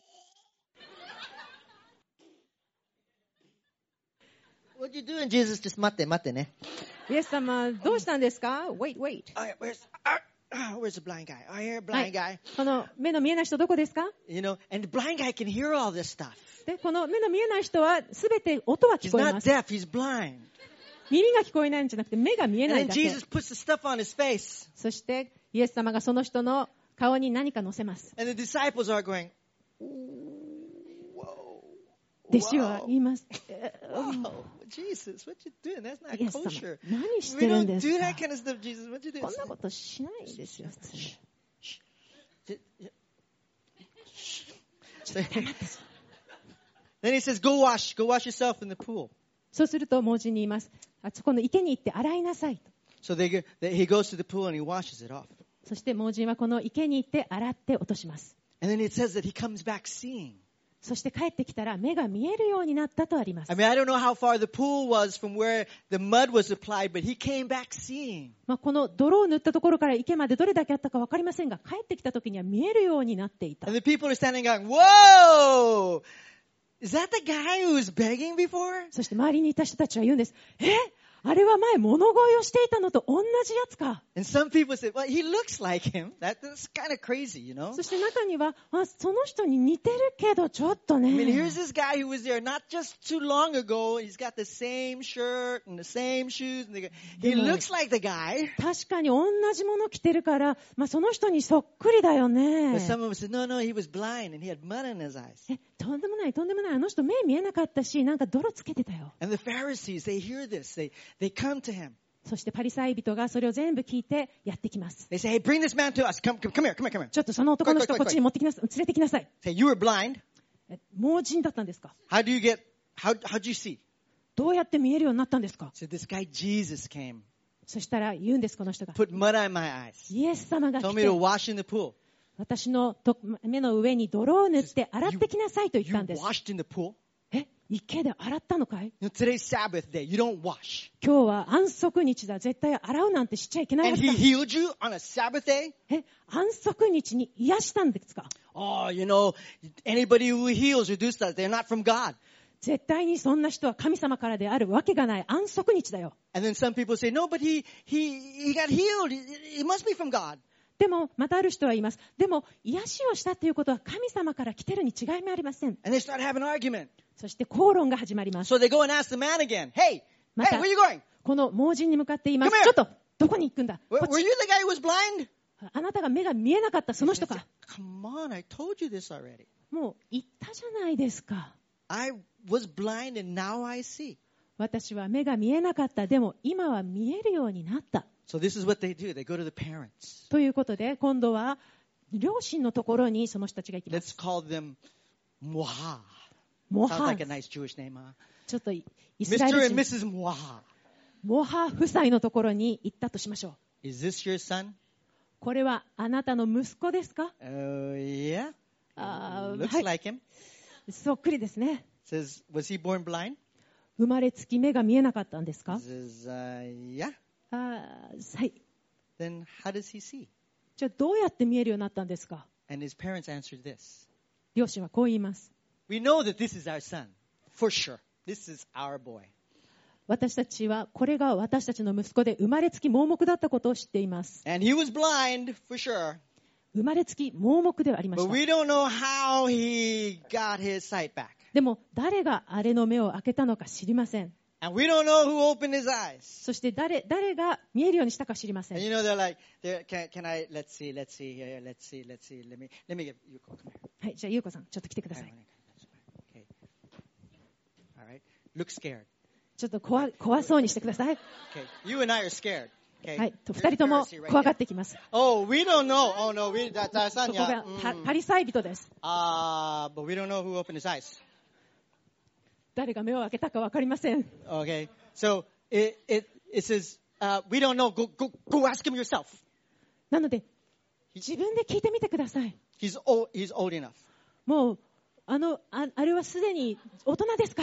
Speaker 3: What are you doing, Jesus? Just 待って待ってね。
Speaker 2: イエス様どうしたんですか ?Wait, wait.
Speaker 3: Oh, yeah, where's, uh, uh, where's the blind guy? Oh, here, blind guy.
Speaker 2: この目の見えない人どこですか
Speaker 3: You know, and the blind guy can hear all this stuff.
Speaker 2: で、この目の見えない人はすべて音は聞
Speaker 3: He's
Speaker 2: こえ
Speaker 3: not
Speaker 2: ます。
Speaker 3: deaf, he's blind.
Speaker 2: 耳が聞こえないんじゃなくて目が見え
Speaker 3: And
Speaker 2: ない
Speaker 3: then
Speaker 2: だけ。
Speaker 3: Jesus puts the stuff on his face.
Speaker 2: そしてイエス様がその人の顔に何か乗せます。
Speaker 3: And the disciples are going, whoa.
Speaker 2: 弟子は言います。
Speaker 3: Whoa, Jesus, what you doing? That's not
Speaker 2: イエス様
Speaker 3: kosher.
Speaker 2: 何し
Speaker 3: We
Speaker 2: てるん
Speaker 3: don't
Speaker 2: で
Speaker 3: do
Speaker 2: すか
Speaker 3: that kind of stuff, Jesus. What you doing?
Speaker 2: こんなことしないですよ、普通に。
Speaker 3: Then he says, go wash, go wash yourself in the pool.
Speaker 2: そうすると盲人に言います。あそこの池に行って洗いなさいと。
Speaker 3: So they, get- they, he goes to the pool and he washes it off.
Speaker 2: そして盲人はこの池に行って洗って落とします。
Speaker 3: And then it says that he comes back seeing.
Speaker 2: そして帰ってきたら目が見えるようになったとあります。
Speaker 3: I mean, I don't know how far the pool was from where the mud was applied, but he came back seeing.
Speaker 2: まあ、この泥を塗ったところから池までどれだけあったか分かりませんが、帰ってきた時には見えるようになっていた
Speaker 3: And。the people are standing going, whoa! Is that the guy who was begging before?
Speaker 2: そして周りにいた人たちは言うんです。え、あれは前物乞いをしていたのと同じやつか。
Speaker 3: And some people say, well, he looks like him. That, that's kind of crazy, you know?
Speaker 2: そして中には、あ、その人に似てるけどちょっとね。
Speaker 3: I mean, here's this guy who was there not just too long ago. He's got the same shirt and the same shoes. And the, he looks like the guy.
Speaker 2: 確かに同じもの着てるから、まあ、その人にそっくりだよ
Speaker 3: But
Speaker 2: ね。
Speaker 3: some of them said, no, no, he was blind and he had mud in his eyes.
Speaker 2: え、とんでもない、とんでもない。あの人目見えなかったし、なんか泥つけてたよ。
Speaker 3: And the Pharisees, they hear this. They, they come to him.
Speaker 2: そしてパリサイ人がそれを全部聞いてやってきます。
Speaker 3: They say, hey, bring this man to us. Come, come, come here, come here, come here.
Speaker 2: ちょっとその男の人
Speaker 3: 来い来い来い
Speaker 2: こっちに持ってきなさい。連れてきなさい。
Speaker 3: Say, you were blind.
Speaker 2: え、盲人だったんですか
Speaker 3: How do you get, how, how'd you see?
Speaker 2: どうやって見えるようになったんですか
Speaker 3: So this guy Jesus came,
Speaker 2: そしたら言うんです、この人が。
Speaker 3: put mud on my eyes,
Speaker 2: イエス様が
Speaker 3: told
Speaker 2: 来
Speaker 3: me
Speaker 2: て
Speaker 3: to、wash in the pool.
Speaker 2: 私のと目の上に泥を塗って洗ってきなさいと言っ
Speaker 3: You
Speaker 2: たんです。
Speaker 3: washed in the pool?
Speaker 2: え、池で洗ったのかい
Speaker 3: You know, today's Sabbath day. You don't wash.
Speaker 2: 今日は安息日だ。絶対洗うなんてしちゃいけないは
Speaker 3: And
Speaker 2: ず
Speaker 3: he
Speaker 2: だ。
Speaker 3: healed you on a Sabbath day?
Speaker 2: え、安息日に癒したんですか
Speaker 3: Oh, you know, anybody who heals or does that, they're not from God.
Speaker 2: 絶対にそんな人は神様からであるわけがない。安息日だよ。
Speaker 3: And then some people say, no, but he, he, he got healed. It, it must be from God.
Speaker 2: でも、またある人は言います。でも、癒しをしたということは神様から来てるに違いもありません。
Speaker 3: And they start having an argument.
Speaker 2: そして口論が始まります。
Speaker 3: So they go and ask the man again, hey, hey,
Speaker 2: Mata-
Speaker 3: where are you going?
Speaker 2: この盲人に向かって言います。
Speaker 3: Come here.
Speaker 2: ちょっと、どこに行くんだ
Speaker 3: Were,
Speaker 2: こっ
Speaker 3: were
Speaker 2: ち
Speaker 3: you the guy who was blind?
Speaker 2: あなたが目が見えなかったその人か。
Speaker 3: Come on, I told you this already.
Speaker 2: もう言ったじゃないですか。
Speaker 3: I was blind and now I see.
Speaker 2: 私は目が見えなかった。でも今は見えるようになった。
Speaker 3: So this is what they do. They go to the parents.
Speaker 2: ということで、今度は両親のところにその人たちが行きま
Speaker 3: Let's
Speaker 2: す。
Speaker 3: call them Moha.
Speaker 2: モ
Speaker 3: Sounds
Speaker 2: ハ
Speaker 3: like a nice Jewish name, huh?
Speaker 2: ちょっとイスラエ
Speaker 3: Mister
Speaker 2: ル
Speaker 3: and
Speaker 2: 人
Speaker 3: Missus Moha.
Speaker 2: モハ夫妻のところに行ったとしましょう。
Speaker 3: Is this your son?
Speaker 2: これはあなたの息子ですか？
Speaker 3: Uh, yeah.
Speaker 2: あー
Speaker 3: Looks
Speaker 2: はい、
Speaker 3: like him.
Speaker 2: そっくりですね。
Speaker 3: Says, was he born blind?
Speaker 2: 生まれつき目が見えなかったんですか？
Speaker 3: Says, uh, yeah.
Speaker 2: あーはい。
Speaker 3: Then how does he see?
Speaker 2: じゃあどうやって見えるようになったんですか？
Speaker 3: And his parents answered this.
Speaker 2: 両親はこう言います。
Speaker 3: We know that this is our son. For sure. This is our boy.
Speaker 2: 私たちはこれが私たちの息子で生まれつき盲目だったことを知っています。
Speaker 3: And he was blind, for sure.
Speaker 2: 生まれつき盲目ではありまし
Speaker 3: But
Speaker 2: た。
Speaker 3: we don't know how he got his sight back.
Speaker 2: でも誰があれの目を開けたのか知りません。
Speaker 3: And we don't know who opened his eyes.
Speaker 2: そして誰誰が見えるようにしたか知りませ
Speaker 3: And
Speaker 2: ん。
Speaker 3: you know, they're like, they're, can, can I, let's see, let's see, uh, let's see, let's see, let me, let me get, you come here.
Speaker 2: はい、じゃあ優子さんちょっと来てください。
Speaker 3: Okay. All right. Look scared.
Speaker 2: ちょっと怖怖そうにしてください。
Speaker 3: Okay. You and I are scared. Okay.
Speaker 2: はい、と
Speaker 3: You're
Speaker 2: 二人とも
Speaker 3: Pharisee right
Speaker 2: 怖が
Speaker 3: now.
Speaker 2: ってきます。
Speaker 3: Oh, we don't know. Oh no, we, that's our
Speaker 2: そ
Speaker 3: son.
Speaker 2: こ
Speaker 3: Yeah.
Speaker 2: がパ
Speaker 3: Mm.
Speaker 2: パリサイ人です。
Speaker 3: Uh, but we don't know who opened his eyes.
Speaker 2: 誰が目を開けたかわかりません。
Speaker 3: Okay. So it, it, it says, uh, we don't know. Go, go, go ask him yourself.
Speaker 2: なので自分で聞いてみてください。
Speaker 3: He's old, he's old enough.
Speaker 2: もうあの あ, あれはすでに大人ですから。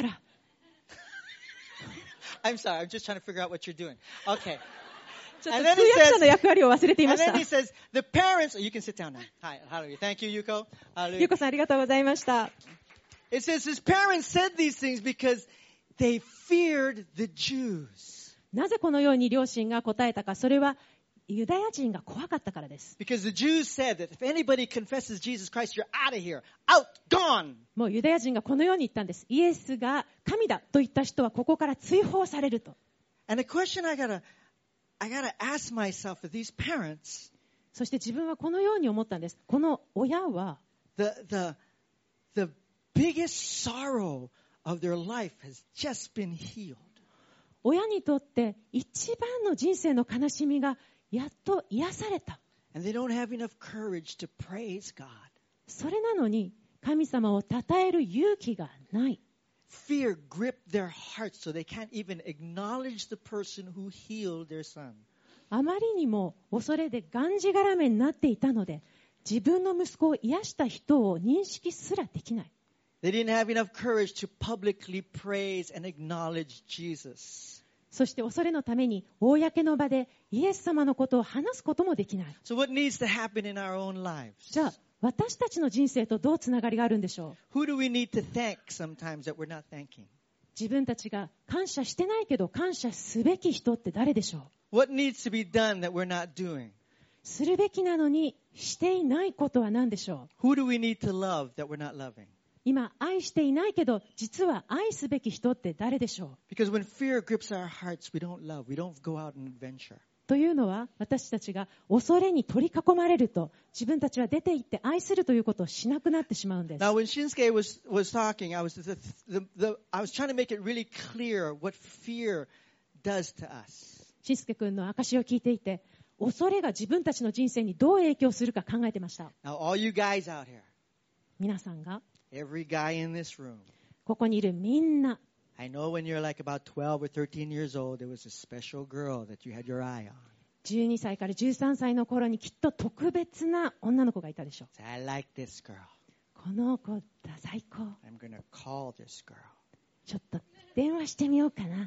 Speaker 3: I'm sorry. I'm just trying to figure out what you're doing. Okay.
Speaker 2: ちょっと
Speaker 3: And then
Speaker 2: 通
Speaker 3: he
Speaker 2: 訳者
Speaker 3: says-
Speaker 2: の役割を忘れていま
Speaker 3: And
Speaker 2: した
Speaker 3: then he。says, the parents, you can sit down now. Hi, hallelujah. Thank you, Yuko.
Speaker 2: ゆ
Speaker 3: Hallelujah.
Speaker 2: うこさんありがとうございました。
Speaker 3: It says his parents said these things because they feared the Jews.
Speaker 2: なぜこのように両親が答えたか、それはユダヤ人が怖かったからです。
Speaker 3: Because the Jews said that if anybody confesses Jesus Christ, you're out of here. Out, gone.
Speaker 2: もうユダヤ人がこのように言ったんです。イエスが神だと言った人はここから追放されると。
Speaker 3: And the question I gotta, I gotta ask myself of these parents,
Speaker 2: そして自分はこのように思ったんです。この親は
Speaker 3: the, the, the biggest sorrow of their life has just been healed.
Speaker 2: 親にとって一番の人生の悲しみがやっと癒された。
Speaker 3: And they don't have enough courage to praise God.
Speaker 2: それなのに神様を称える勇気がない。
Speaker 3: Fear gripped their hearts so they can't even acknowledge the person who healed their son.
Speaker 2: あまりにも恐れでがんじがらめになっていたので、自分の息子を癒した人を認識すらできない。
Speaker 3: They didn't have enough courage to publicly praise and acknowledge Jesus.
Speaker 2: そして恐れのために公の場でイエス様のことを話すこともできない。
Speaker 3: So what needs to happen in our own lives?
Speaker 2: じゃあ私たちの人生とどうつながりがあるんでしょう。
Speaker 3: Who do we need to thank sometimes that we're not thanking?
Speaker 2: 自分たちが感謝してないけど感謝すべき人って誰でしょう。
Speaker 3: What needs to be done that we're not doing?
Speaker 2: するべきなのにしていないことは何でしょう。
Speaker 3: Who do we need to love that we're not loving?
Speaker 2: 今愛していないけど実は愛すべき人って誰でしょう。
Speaker 3: Because when fear grips our hearts, we don't love. We don't go out and adventure.
Speaker 2: というのは私たちが恐れに取り囲まれると自分たちは出て行って愛するということをしなくなってしまうんです。
Speaker 3: Now, when Shinsuke was, was talking, I was, the, the, the, I was trying to make it really clear what fear does to us.
Speaker 2: しんすけ君の証を聞いていて恐れが自分たちの人生にどう影響するか考えてました。
Speaker 3: Now, all you guys out here,
Speaker 2: 皆さんが
Speaker 3: every guy in this room,
Speaker 2: ここにいるみんな
Speaker 3: I know when you're like about twelve or thirteen years old, there was a special girl that you had your eye on.
Speaker 2: じゅうにさいからじゅうさんさいの頃にきっと特別な女の子がいたでしょう。
Speaker 3: So I like this girl.
Speaker 2: この子だ最高。
Speaker 3: I'm going to call this girl.
Speaker 2: ちょっと電話してみようかな。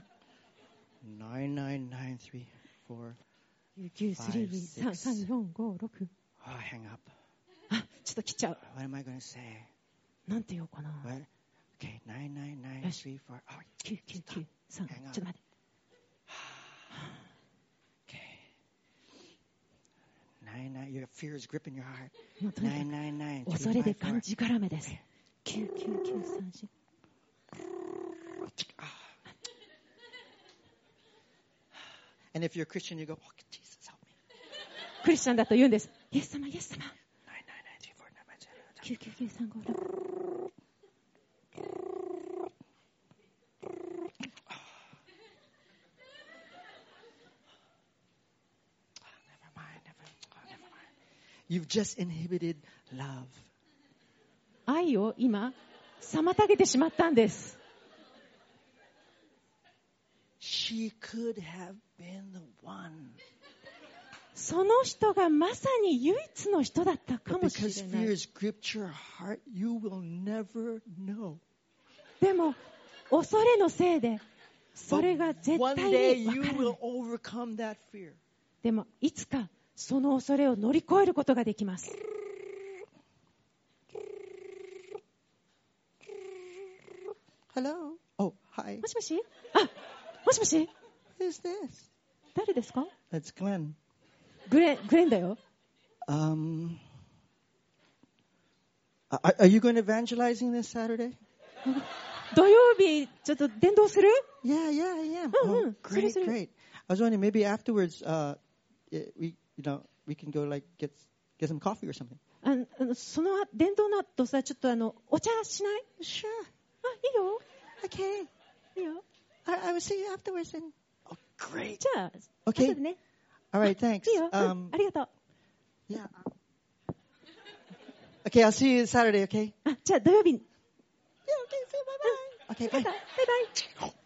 Speaker 3: nine nine nine three four.
Speaker 2: きゅうきゅうさんさんさんよんごろく
Speaker 3: Oh, hang up.
Speaker 2: あ、ちょっと来ちゃう。
Speaker 3: What am I going to say?
Speaker 2: なんて言おうかな。
Speaker 3: What? Okay, nine nine nine three four. Oh,
Speaker 2: きゅうきゅうきゅうさん。ちょ
Speaker 3: Hang on.
Speaker 2: っと待って。
Speaker 3: okay. Nine nine. Your fear is gripping your heart.
Speaker 2: もうとにか
Speaker 3: Nine nine nine
Speaker 2: く
Speaker 3: three
Speaker 2: 恐れで
Speaker 3: five
Speaker 2: がん
Speaker 3: four.
Speaker 2: じがらめです。きゅうきゅうきゅうさんよん。
Speaker 3: And if you're a Christian, you go, oh, Jesus, help me.
Speaker 2: クリスチャンだと言うんです。イエス様、イエス様。
Speaker 3: nine nine nine three four nine nine.
Speaker 2: きゅうきゅうきゅうさんごろく。
Speaker 3: You've just inhibited love.
Speaker 2: 愛を今、妨げてしまったんです。
Speaker 3: She could have been the one.
Speaker 2: その人がまさに唯一の人だったか
Speaker 3: But
Speaker 2: もし
Speaker 3: because
Speaker 2: れな
Speaker 3: fear
Speaker 2: い。
Speaker 3: has gripped your heart, you will never know.
Speaker 2: でも、恐れのせいで、それが
Speaker 3: But
Speaker 2: 絶
Speaker 3: one
Speaker 2: 対
Speaker 3: day
Speaker 2: にわ
Speaker 3: you
Speaker 2: からな
Speaker 3: will
Speaker 2: い。
Speaker 3: overcome that fear.
Speaker 2: でも、いつかその恐れを乗り越えることができます。
Speaker 3: Hello? Oh, hi.
Speaker 2: もしもしあ、もしもし
Speaker 3: Who's this?
Speaker 2: 誰ですか
Speaker 3: That's Glenn.
Speaker 2: グレン、グレンだよ。
Speaker 3: Um, are, are you going to evangelizing this Saturday?
Speaker 2: 土曜日、ちょっと伝道する
Speaker 3: Yeah, yeah, I am.
Speaker 2: Oh,
Speaker 3: Oh,
Speaker 2: oh,
Speaker 3: great,
Speaker 2: sorry, sorry.
Speaker 3: great. I was wondering maybe afterwards, uh, eh, we, you know, we can go like get get some coffee or something.
Speaker 2: あのあのその伝道の後さ、ちょっとあの、お茶しない
Speaker 3: Sure.
Speaker 2: あ、いいよ。
Speaker 3: Okay.
Speaker 2: いいよ。
Speaker 3: I, I will see you afterwards. And oh, great.
Speaker 2: じゃあ、
Speaker 3: Okay.
Speaker 2: 後でね。
Speaker 3: All right. Thanks.
Speaker 2: いいよ。うん
Speaker 3: Um,
Speaker 2: ありがとう。
Speaker 3: yeah. Okay, I'll see you Saturday. Okay.
Speaker 2: あ、じゃあ土曜日。
Speaker 3: Yeah. Okay. Bye bye. Okay.
Speaker 2: バイ
Speaker 3: Bye.
Speaker 2: バイ。バイバイ。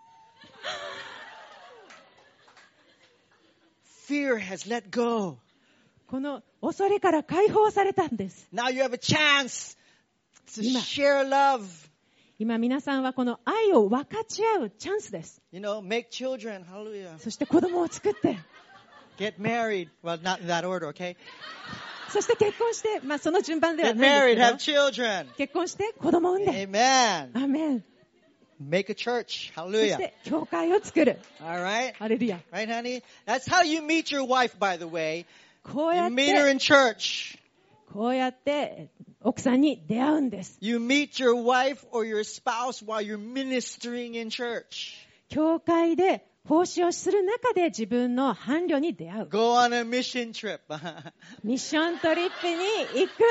Speaker 3: Fear has let go.
Speaker 2: この恐れから解放されたんです。
Speaker 3: Now you have a chance to
Speaker 2: 今
Speaker 3: share love.
Speaker 2: 今皆さんはこの愛を分かち合うチャンスです。
Speaker 3: You know, make children. Hallelujah.
Speaker 2: そして子供を作って、
Speaker 3: Get married. Well, not in that order. Okay.
Speaker 2: そして結婚して、まあその順番では
Speaker 3: Get
Speaker 2: ない
Speaker 3: married.
Speaker 2: で
Speaker 3: Have
Speaker 2: すけど、
Speaker 3: children.
Speaker 2: 結婚して子供を産んで、
Speaker 3: Amen.
Speaker 2: アーメン。
Speaker 3: Make a church.
Speaker 2: そし
Speaker 3: Hallelujah.
Speaker 2: て教会を作る。
Speaker 3: All right.
Speaker 2: ハレルヤ。
Speaker 3: Right, honey? That's how you meet your wife, by the way.
Speaker 2: こうや
Speaker 3: You
Speaker 2: っ
Speaker 3: meet her
Speaker 2: て、
Speaker 3: in church.
Speaker 2: こうやって奥さんに出会うんです。
Speaker 3: You meet your wife or your spouse while you're ministering in church.
Speaker 2: 教会で奉仕をする中で自分の伴侶に出会う。
Speaker 3: Go on a mission trip.
Speaker 2: ミッショントリップに行く。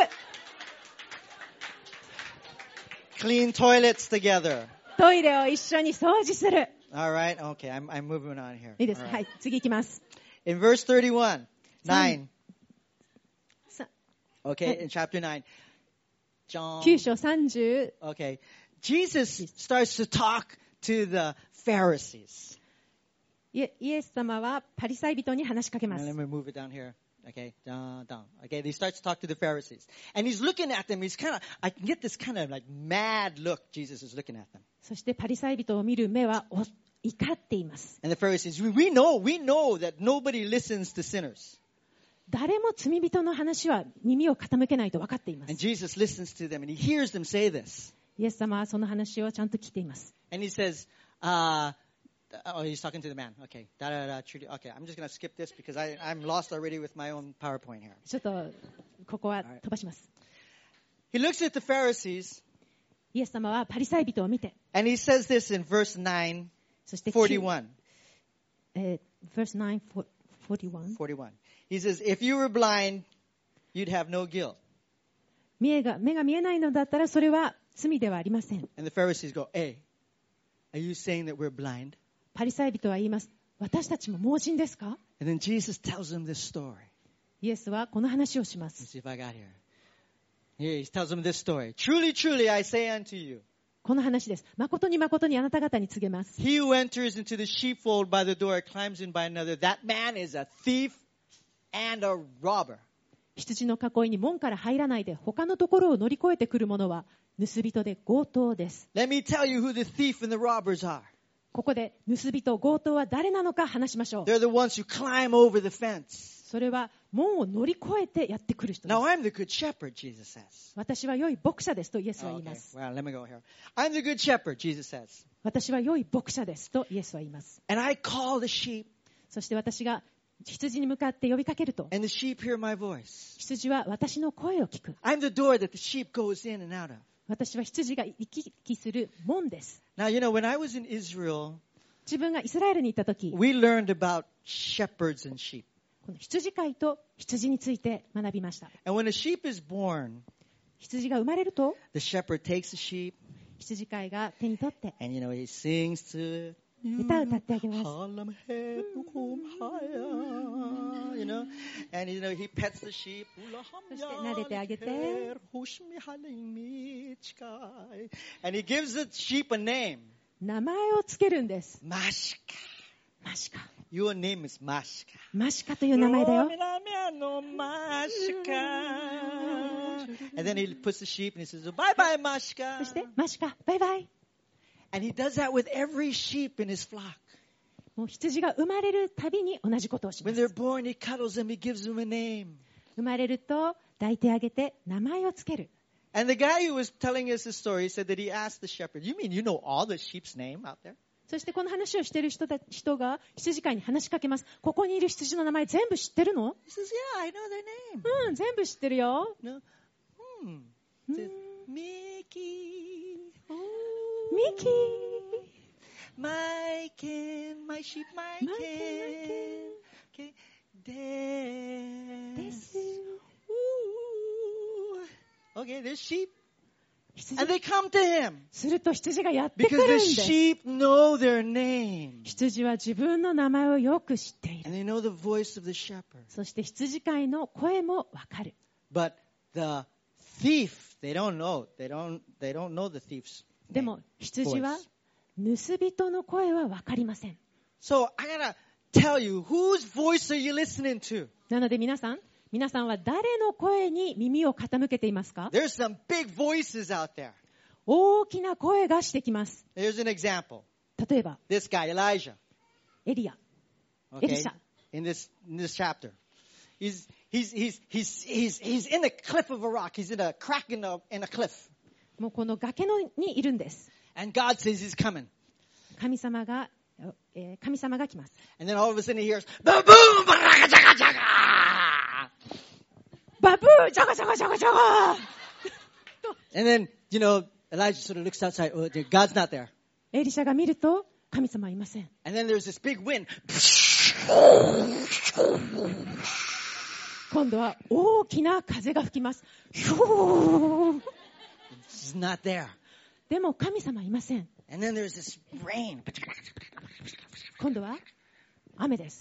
Speaker 3: Clean toilets together.
Speaker 2: トイレを一緒に掃除する。
Speaker 3: All right. Okay, I'm, I'm moving on here.
Speaker 2: いいです。
Speaker 3: All right.
Speaker 2: はい、次行きます。
Speaker 3: In verse thirty-one, nine.
Speaker 2: さ
Speaker 3: Okay, in chapter nine.
Speaker 2: きゅ
Speaker 3: John.
Speaker 2: う章さんじゅう、
Speaker 3: Okay. Jesus starts to talk to the Pharisees.
Speaker 2: イエイエス様はパリサイ人に話しかけま
Speaker 3: And
Speaker 2: す
Speaker 3: let。me move it down here. Okay, down, down. Okay, he starts to talk to the Pharisees. And he's looking at them. He's kind of, I can get this kind of like mad look. Jesus is looking at them.
Speaker 2: そしてパリサイ人を見る目はお怒っています。
Speaker 3: And the Pharisees, we, we know, we know that nobody listens to sinners.
Speaker 2: 誰も罪人の話は耳を傾けないと分かっていま
Speaker 3: And
Speaker 2: す。
Speaker 3: Jesus listens to them and he hears them say this.
Speaker 2: イエス様はその話をちゃんと聞いています。
Speaker 3: And he says, uh, oh, he's talking to the man. Okay, da da da. Trudy. Okay, I'm just going to skip this because I, I'm lost already with my own PowerPoint here.
Speaker 2: ちょっとここは飛ばします。
Speaker 3: He looks at the Pharisees
Speaker 2: イエス様はパリサイ人を見て、
Speaker 3: and he says this in verse nine,
Speaker 2: そして
Speaker 3: forty-one.
Speaker 2: えー、verse nine, forty-one。
Speaker 3: forty-one. He says, if you were blind, you'd have no guilt.
Speaker 2: 目が目が見えないのだったらそれは罪ではありません。
Speaker 3: And the Pharisees go, hey, are you saying that we're blind?
Speaker 2: パリサイ人は言います。私たちも盲人ですか？
Speaker 3: And then Jesus tells them this story.
Speaker 2: イエスはこの話をしま
Speaker 3: Let's
Speaker 2: す。
Speaker 3: see if I got here. Here, he tells them this story. Truly, truly, I say unto you,
Speaker 2: この話です。誠に誠にあなた方に告げます。
Speaker 3: he who enters into the sheepfold by the door climbs in by another. That man is a thief and a robber.
Speaker 2: 羊の囲いに門から入らないで他のところを乗り越えてくる者は盗人で強盗です。
Speaker 3: Let me tell you who the thief and the robbers are.
Speaker 2: ここで盗人、強盗は誰なのか話しましょう。
Speaker 3: They're the ones who climb over the fence.
Speaker 2: それは門を乗り越えてやってくる人です。
Speaker 3: Now, I'm the good shepherd, Jesus says.
Speaker 2: 私は良い牧者ですとイエスは
Speaker 3: Oh,
Speaker 2: 言い
Speaker 3: okay.
Speaker 2: ます。
Speaker 3: Well, let me go here. I'm the good shepherd, Jesus says.
Speaker 2: 私は良い牧者ですとイエスは言います。
Speaker 3: And I call the sheep,
Speaker 2: そして私が羊に向かって呼びかけると、
Speaker 3: and the sheep hear my voice.
Speaker 2: 羊は私の声を聞く。
Speaker 3: I'm the door that the sheep goes in and out of.
Speaker 2: 私は羊が行き来する門です。
Speaker 3: Now, you know, when I was in Israel,
Speaker 2: 自分がイスラエルに行った時、
Speaker 3: we learned about shepherds and sheep.
Speaker 2: この羊飼いと羊について学びました。
Speaker 3: And when a sheep is born,
Speaker 2: 羊が生まれると、
Speaker 3: the shepherd takes the sheep,
Speaker 2: 羊飼いが手に取って、
Speaker 3: and, you know, he sings to it,
Speaker 2: 歌を歌ってあげます。
Speaker 3: You know, and you know he pets the sheep.
Speaker 2: そして撫でてあげて。
Speaker 3: And he gives the sheep a name.
Speaker 2: 名前をつけるんです。
Speaker 3: マシカ。
Speaker 2: マシカ。
Speaker 3: Your name is マシカ。
Speaker 2: マシカという名前だよ。
Speaker 3: マシカ。And then he puts the sheep and he says, "Bye bye, マシカ."
Speaker 2: そしてマシカ、バイバイ。
Speaker 3: And he does that with every sheep in his flock.
Speaker 2: もう羊が生まれるたびに同じことをしま
Speaker 3: When
Speaker 2: す。
Speaker 3: they're born, he cuddles them, he gives them a name.
Speaker 2: 生まれると抱いてあげて名前をつける。
Speaker 3: And the guy who was telling us the story said that he asked the shepherd, "You mean you know all the sheep's name out there?"
Speaker 2: そしてこの話をしている人た人が羊飼いに話しかけます。ここにいる羊の名前全部知ってるの？
Speaker 3: He says, "Yeah, I know their name."
Speaker 2: うん、全部知ってるよ。
Speaker 3: No. Hmm. He says, Mickey.
Speaker 2: ミキー。
Speaker 3: Myken, my sheep, Myken.
Speaker 2: Myken,
Speaker 3: Okay. Des.
Speaker 2: です。
Speaker 3: Ooh. Okay, there's sheep.
Speaker 2: 羊
Speaker 3: And they come to him.
Speaker 2: すると羊がやってく
Speaker 3: Because
Speaker 2: るん
Speaker 3: the
Speaker 2: です。
Speaker 3: sheep know their name.
Speaker 2: 羊は自分の名前をよく知っている。
Speaker 3: And they know the voice of the shepherd.
Speaker 2: そして羊飼いの声もわかる。
Speaker 3: But the thief, they don't know. They don't, they don't know the thief's
Speaker 2: で
Speaker 3: name.
Speaker 2: も羊は盗人の声はわかりません。
Speaker 3: So I gotta tell you, whose voice are you listening to?
Speaker 2: なので皆さん、皆さんは誰の声に耳を傾けていますか？
Speaker 3: There's some big voices out there.
Speaker 2: 大きな声がしてきます。
Speaker 3: Here's an example.
Speaker 2: 例えば、
Speaker 3: This guy, Elijah.
Speaker 2: エリア、
Speaker 3: Okay.
Speaker 2: Elisha.
Speaker 3: In this, in this chapter. He's, he's, he's, he's, he's, he's in a cliff of a rock. He's in a crack in a, in a cliff.
Speaker 2: もうこの崖のにいるんです。
Speaker 3: And God says he's coming.
Speaker 2: 神様が、えー神様が来ます。
Speaker 3: And then all of a sudden he hears, boom, boom, jaga, jaga, jaga.
Speaker 2: バブー、ジャガジャガジャガジャガ。
Speaker 3: And then, you know, Elijah sort of looks outside. Oh, God's not there.
Speaker 2: エリシャが見ると神様はいません。
Speaker 3: And then there's this big wind.
Speaker 2: 今度は大きな風が吹きます。ひょー。
Speaker 3: He's not there.
Speaker 2: でも神様はいません。
Speaker 3: And then there's this rain.
Speaker 2: 今度は雨です。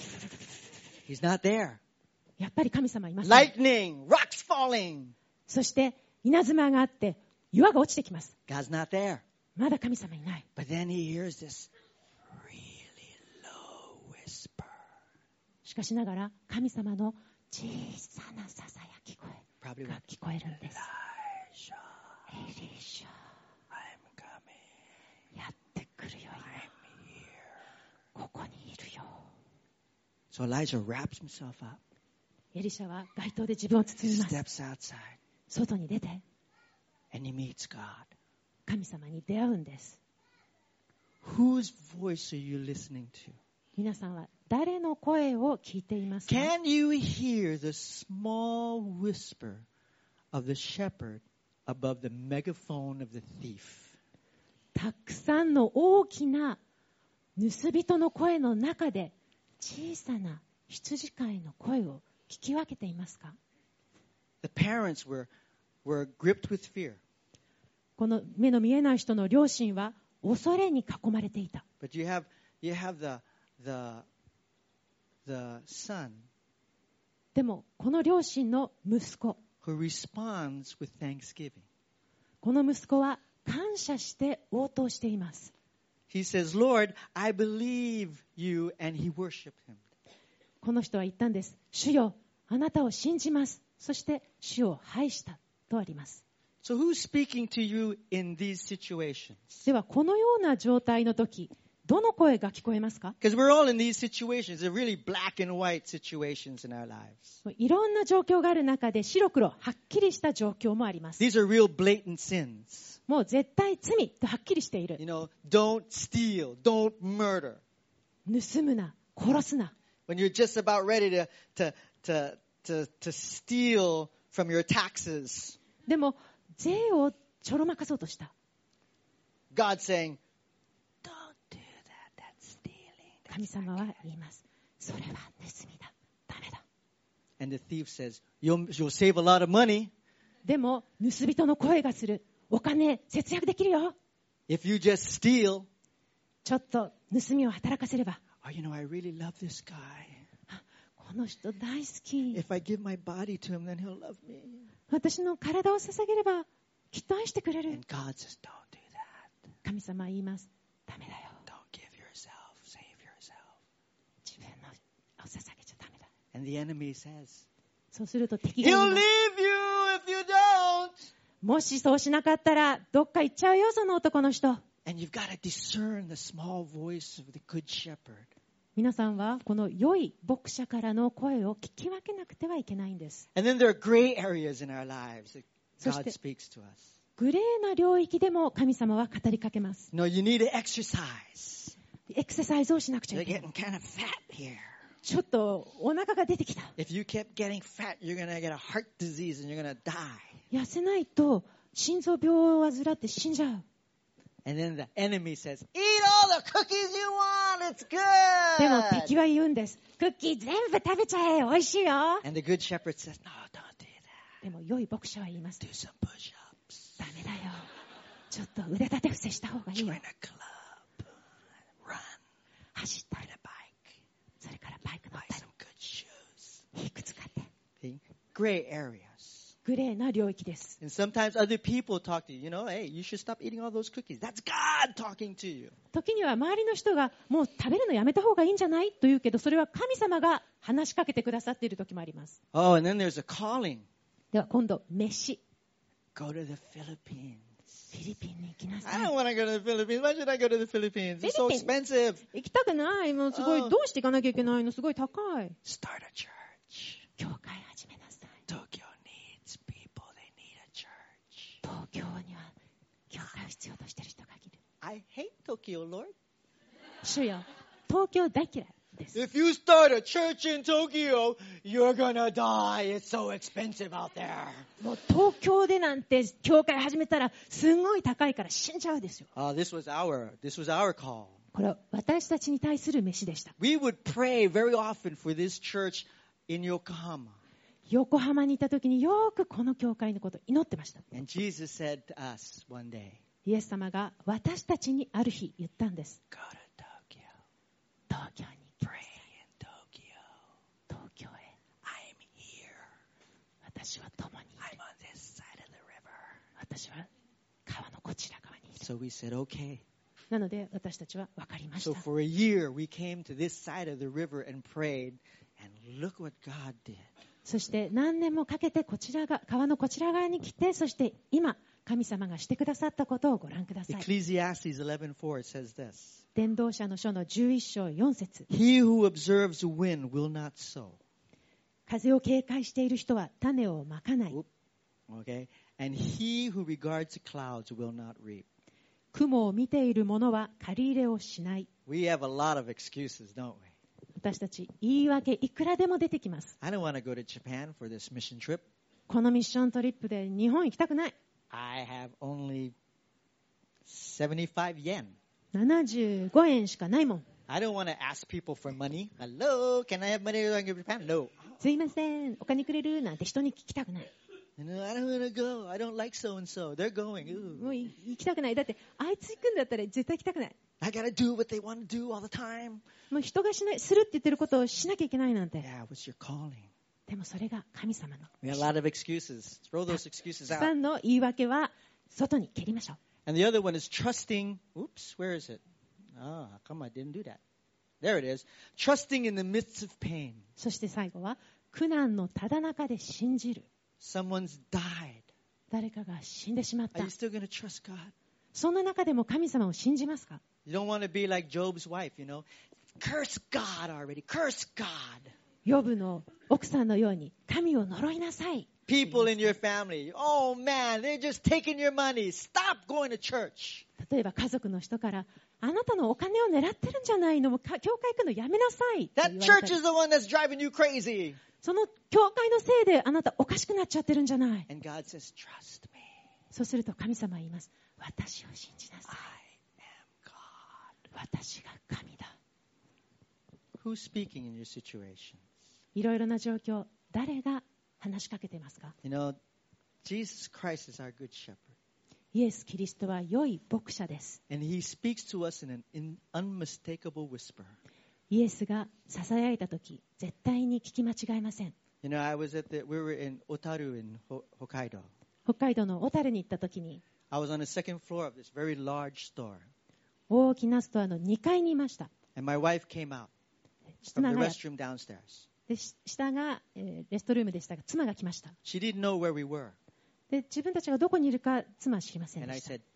Speaker 3: He's not there.
Speaker 2: やっぱり神様はいません。
Speaker 3: Lightning, rocks falling.
Speaker 2: そして稲妻があって岩が落ちてきます。
Speaker 3: God's not there.
Speaker 2: まだ神様いない。
Speaker 3: But then he hears this really low whisper.
Speaker 2: しかしながら神様の小さなささやき声
Speaker 3: Probably
Speaker 2: が
Speaker 3: what?
Speaker 2: 聞こえるんです。
Speaker 3: Elijah,
Speaker 2: エリシャ、
Speaker 3: I'm coming.
Speaker 2: やってくるよ。
Speaker 3: I'm here.
Speaker 2: ここにいるよ。
Speaker 3: So Elijah wraps himself up,
Speaker 2: エリシャは街灯で自分を包みます。
Speaker 3: steps outside,
Speaker 2: 外に出て
Speaker 3: and he meets God.
Speaker 2: 神様に出会うんです。
Speaker 3: Whose voice are you listening to?
Speaker 2: 皆さんは誰の声を聞いていますか？
Speaker 3: Can you hear the small whisper of the shepherd above the megaphone of the thief?
Speaker 2: たくさんの大きな盗人の声の中で小さな羊飼いの声を聞き分けていますか？
Speaker 3: The parents were, were gripped with fear.
Speaker 2: この目の見えない人の両親は恐れに囲まれていた。
Speaker 3: But you have, you have the, the, the son
Speaker 2: でもこの両親の息子、
Speaker 3: who responds with thanksgiving.
Speaker 2: この息子は感謝して応答しています。
Speaker 3: He says, Lord, I believe you, and he worshiped him.
Speaker 2: この人は言ったんです。主よ、あなたを信じます。そして主を拝したとあります。
Speaker 3: So who's speaking to you in these situations?
Speaker 2: ではこのような状態の時、どの声が聞こえますか？
Speaker 3: Because we're all in these situations. They're really black and white situations in our lives.
Speaker 2: いろんな状況がある中で白黒はっきりした状況もあります。
Speaker 3: These are real blatant sins.
Speaker 2: もう絶対罪とはっきりしている。
Speaker 3: You know, don't steal, don't murder.
Speaker 2: 盗むな、殺すな。
Speaker 3: When you're just about ready to, to, to, to, to steal from your taxes,
Speaker 2: でも税をちょろまかそうとした。
Speaker 3: God's saying, don't do that, that's stealing.
Speaker 2: 神様は言います。それは盗みだ。ダメだ。
Speaker 3: And the thief says, you'll, you'll save a lot of money
Speaker 2: でも盗人の声がする。お金節約できるよ。
Speaker 3: if you just steal.
Speaker 2: ちょっと盗みを働かせれば、
Speaker 3: Oh, you know, I really love this guy.
Speaker 2: この人大好き。
Speaker 3: If I give my body to him, then he'll love me.
Speaker 2: 私の体を捧げれば、きっと愛してくれる。
Speaker 3: And God says, don't do that.
Speaker 2: 神様は言います。ダメだよ。
Speaker 3: Don't give yourself. Save yourself.
Speaker 2: 自分のを捧げちゃダメだ。
Speaker 3: And the enemy says,
Speaker 2: そうすると敵が
Speaker 3: he'll
Speaker 2: 言い
Speaker 3: leave
Speaker 2: ます。
Speaker 3: you if you don't.
Speaker 2: もしそうしなかったら、どっか行っちゃうよ、その男の人。
Speaker 3: And you've got to discern the small voice of the good shepherd.
Speaker 2: 皆さんはこの良い牧者からの声を聞き分けなくてはいけないんです。
Speaker 3: And then there are gray areas in our lives that
Speaker 2: そし
Speaker 3: God
Speaker 2: て
Speaker 3: speaks to us.
Speaker 2: グレーな領域でも神様は語りかけます。
Speaker 3: No, you need to exercise.
Speaker 2: エクササイズをしなくちゃ
Speaker 3: You're
Speaker 2: いけない。
Speaker 3: getting kind of fat here.
Speaker 2: ちょっとお腹が出てきた。
Speaker 3: If you kept getting fat, you're going to get a heart disease and you're going to die.
Speaker 2: 痩せないと心臓病を患って死んじゃう。
Speaker 3: And then the enemy says, eat all the cookies you want. It's
Speaker 2: でも
Speaker 3: good.
Speaker 2: 敵は言うんです。クッキー全部食べちゃえ。美味しいよ。
Speaker 3: And the good shepherd says, no, don't do that.
Speaker 2: でも良い牧者は言います。
Speaker 3: Do some push-ups.
Speaker 2: ダメだよ。ちょっと腕立て伏せした方がいい
Speaker 3: Join
Speaker 2: よ
Speaker 3: a。club. Run.
Speaker 2: 走ったり
Speaker 3: Ride a bike.
Speaker 2: それからバイク乗っ
Speaker 3: Buy
Speaker 2: たり
Speaker 3: some good shoes.
Speaker 2: いい靴買って。
Speaker 3: See? Gray areas.
Speaker 2: グレーな領域です。
Speaker 3: And sometimes other people talk to you, you know, hey, you should stop eating all those cookies. That's God talking to you.
Speaker 2: 時には周りの人がもう食べるのやめた方がいいんじゃないと言うけど、それは神様が話しかけてくださっている時もあります。
Speaker 3: Oh, and then there's a calling.
Speaker 2: では今度、飯。
Speaker 3: Go to the Philippines.
Speaker 2: フィリピンに行きなさ
Speaker 3: I
Speaker 2: い。
Speaker 3: don't want to go to the Philippines. Why should I go to the Philippines? It's so
Speaker 2: Philippines.
Speaker 3: expensive.
Speaker 2: 行きたくない。もうすごい、
Speaker 3: あー
Speaker 2: どうして行かなきゃいけないのすごい高い。
Speaker 3: Start a church.
Speaker 2: 教会始めなさい。
Speaker 3: Tokyo needs people. They need a church.
Speaker 2: 東京には教会を必要としている人がいる。
Speaker 3: I hate Tokyo, Lord.
Speaker 2: 主よ、東京大嫌いです。
Speaker 3: If you start a church in Tokyo, you're gonna die. It's so expensive out there.
Speaker 2: もう東京でなんて教会始めたらすごい高いから死んじゃうですよ。
Speaker 3: Oh, this was our, this was our call.
Speaker 2: これは私たちに対する飯でした。
Speaker 3: We would pray very often for this church in Yokohama.
Speaker 2: 横浜にいた時によくこの教会のことを祈ってました。
Speaker 3: And Jesus said to us one day,
Speaker 2: イエス様が私たちにある日言ったんです。
Speaker 3: go to Tokyo.
Speaker 2: 東京に行き
Speaker 3: Pray
Speaker 2: ます。
Speaker 3: in Tokyo.
Speaker 2: 東京へ。
Speaker 3: I'm here.
Speaker 2: 私は共にい
Speaker 3: I'm
Speaker 2: る。
Speaker 3: on this side of the river.
Speaker 2: 私は川のこちら側にいる。
Speaker 3: So we said, okay.
Speaker 2: なので私たちは分かりまし
Speaker 3: So
Speaker 2: た。
Speaker 3: for a year, we came to this side of the river and prayed. And look what God did.
Speaker 2: そして何年もかけてこちらが川のこちら側に来て、そして今神様がしてくださったことをご覧ください。
Speaker 3: Ecclesiastes eleven four, it says this.
Speaker 2: 伝道者の書のじゅういっ章よん節。
Speaker 3: He who observes the wind will not sow.
Speaker 2: 風を警戒している人は種をまかない。
Speaker 3: Okay? And he who regards the clouds will not reap.
Speaker 2: 雲を見ている者は借り入れをしない。
Speaker 3: We have a lot of excuses, don't we?
Speaker 2: 私たち言い訳いくらでも出てきます。
Speaker 3: I don't want to go to Japan for this mission trip.
Speaker 2: このミッショントリップで日本行きたくない。
Speaker 3: I have only seventy-five yen.
Speaker 2: ななじゅうごえんしかないもん。
Speaker 3: I don't want to ask people for money. Hello, can I have money to go to Japan? No.
Speaker 2: すいません、お金くれるなんて人に聞きたくない。
Speaker 3: No, I don't want to go. I don't like so and so. They're going. Ooh.
Speaker 2: もうい行きたくない。だってあいつ行くんだったら絶対行きたくない。
Speaker 3: I got to do what they want to do all the time.
Speaker 2: もう人がしない、するって言ってることをしなきゃいけないなんて。
Speaker 3: Yeah, what's your calling?
Speaker 2: でもそれが神様の。
Speaker 3: We have a lot of excuses. Throw those excuses
Speaker 2: たくさ
Speaker 3: out.
Speaker 2: んの言い訳は外に蹴りましょう。
Speaker 3: And the other one is trusting. Oops, where is it? Oh, how come I didn't do that? There it is. Trusting in the midst of pain.
Speaker 2: そして最後は苦難のただ中で信じる。
Speaker 3: Someone's died.
Speaker 2: 誰かが死んでしまっ
Speaker 3: Are
Speaker 2: た
Speaker 3: you。still going to trust God?
Speaker 2: そんな中でも神様を信じますか？
Speaker 3: You don't want to be like Job's wife, you know. Curse God already. Curse God.
Speaker 2: ヨブの奥さんのように神を呪いなさい。
Speaker 3: People in your family. Oh man, they're just taking your money. Stop going to church.
Speaker 2: 例えば家族の人からあなたのお金を狙ってるんじゃないの、もうか教会行くのやめなさいって言
Speaker 3: That
Speaker 2: われた
Speaker 3: church
Speaker 2: り
Speaker 3: is the one that's driving you crazy.
Speaker 2: その教会のせいであなたおかしくなっちゃってるんじゃない。
Speaker 3: And God says, trust me.
Speaker 2: そうすると神様は言います。私を信じなさ
Speaker 3: I
Speaker 2: い。
Speaker 3: am God.
Speaker 2: 私が神だ。
Speaker 3: Who's speaking in your situation?
Speaker 2: いろいろな状況、誰が話しかけてますか？
Speaker 3: You know, Jesus Christ is our good shepherd.
Speaker 2: イエス・キリストは良い牧者です。
Speaker 3: And he speaks to us in an in unmistakable whisper.
Speaker 2: イエスが囁いたとき、絶対に聞き間違えません。
Speaker 3: You know, I was at the, we were in Otaru in Ho- Hokkaido.
Speaker 2: 北海道の小樽に行ったときに、
Speaker 3: I was on the second floor of this very large store.
Speaker 2: 大きなストアのにかいにいました。
Speaker 3: And my wife came out from the restroom downstairs.
Speaker 2: で下が、えー、レストルームでしたが、妻が来ました。
Speaker 3: She didn't know where we were.
Speaker 2: で自分たちがどこにいるか妻は知りません
Speaker 3: And
Speaker 2: で
Speaker 3: I
Speaker 2: した。
Speaker 3: said,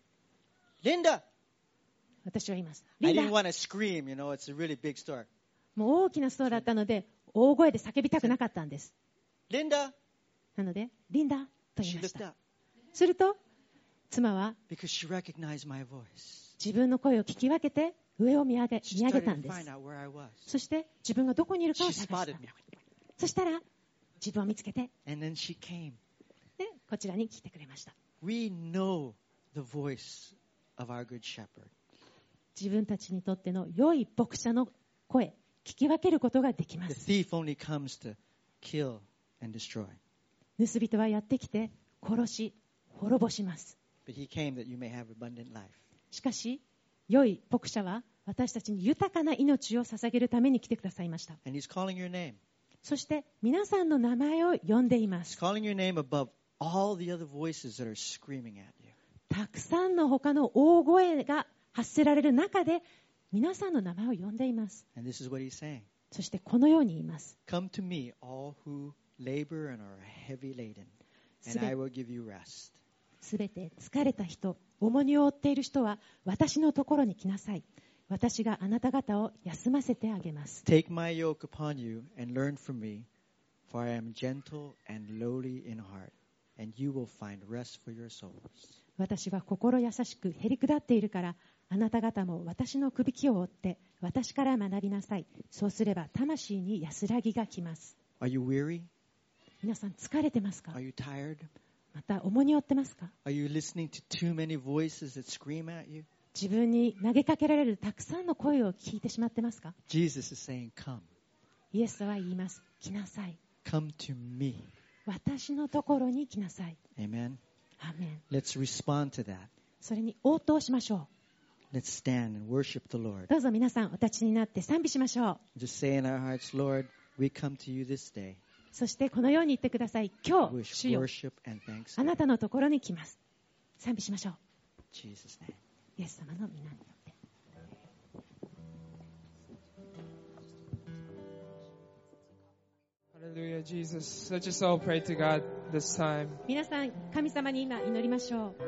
Speaker 3: Linda!
Speaker 2: 私は言います。
Speaker 3: I
Speaker 2: リン
Speaker 3: didn't
Speaker 2: ダ、
Speaker 3: want to scream, you know, it's a really big store.
Speaker 2: もう大きなストアだったので、大声で叫びたくなかったんです。
Speaker 3: Linda!
Speaker 2: なので、リンダと言
Speaker 3: She
Speaker 2: いまし
Speaker 3: looked
Speaker 2: た。
Speaker 3: up
Speaker 2: すると、妻は
Speaker 3: because she recognized my voice.
Speaker 2: 自分の声を聞き分けて、上を見上げ、
Speaker 3: She
Speaker 2: 見上げ
Speaker 3: started
Speaker 2: たん
Speaker 3: to
Speaker 2: です。
Speaker 3: find out where I was.
Speaker 2: そして自分がどこにいるか
Speaker 3: She
Speaker 2: を探し
Speaker 3: spotted
Speaker 2: た。
Speaker 3: me.
Speaker 2: そしたら自分を見つけて、
Speaker 3: And then she came.
Speaker 2: でこちらに来てくれました。
Speaker 3: We know the voice of our good shepherd.
Speaker 2: 自分たちにとっての良い牧者の声、聞き分けることができま
Speaker 3: The
Speaker 2: す。
Speaker 3: thief only comes to kill and destroy.
Speaker 2: 盗人はやってきて殺し滅ぼします。
Speaker 3: But he came that you may have abundant life.
Speaker 2: しかし良い牧者は私たちに豊かな命を捧げるために来てくださいました。
Speaker 3: And he's calling your name.
Speaker 2: そして皆さんの名前を呼んでいま
Speaker 3: He's
Speaker 2: す。
Speaker 3: calling your name above all the other voices that are screaming at you.
Speaker 2: たくさんの他の大声が発せられる中で皆さんの名前を呼んでいます。
Speaker 3: And this is what he's saying.
Speaker 2: そしてこのように言います。
Speaker 3: Come to me, all who labor and are heavy laden, and I will give you rest.
Speaker 2: すべて疲れた人、重荷を負っている人は私のところに来なさい。私があなた方を休ませてあげます。
Speaker 3: Take my yoke upon you and learn from me, for I am gentle and lowly in heart, and you will find rest for your souls.
Speaker 2: 私は心優しくへりくだっているから、あなた方も私のくびきを追って私から学びなさい。そうすれば魂に安らぎがきます。
Speaker 3: Are you weary?
Speaker 2: 皆さん疲れてますか？
Speaker 3: Are you tired?
Speaker 2: また重荷を負ってますか？
Speaker 3: Are you listening to too many voices that scream at you?
Speaker 2: 自分に投げかけられるたくさんの声を聞いてしまってますか？
Speaker 3: Jesus is saying, come.
Speaker 2: イエスは言います。来なさい。
Speaker 3: Come to me.
Speaker 2: 私のところに来なさい。
Speaker 3: Amen.
Speaker 2: アーメン。
Speaker 3: Let's respond to that.
Speaker 2: それに応答しましょ
Speaker 3: Let's stand and worship the Lord.
Speaker 2: う。どうぞ皆さんお立ちになって賛美しましょう。
Speaker 3: Just say in our hearts, Lord, we come to you this day.
Speaker 2: そしてこのように言ってください。今
Speaker 3: With
Speaker 2: 日、主よ、
Speaker 3: worship and
Speaker 2: あな
Speaker 3: thanksgiving.
Speaker 2: たのところに来ます。賛美しましょう。
Speaker 3: In Jesus' name.
Speaker 2: イエス様の皆によって。
Speaker 1: Hallelujah, Jesus. Let's just all pray to God this time.
Speaker 2: 皆さん、神様に今祈りましょう。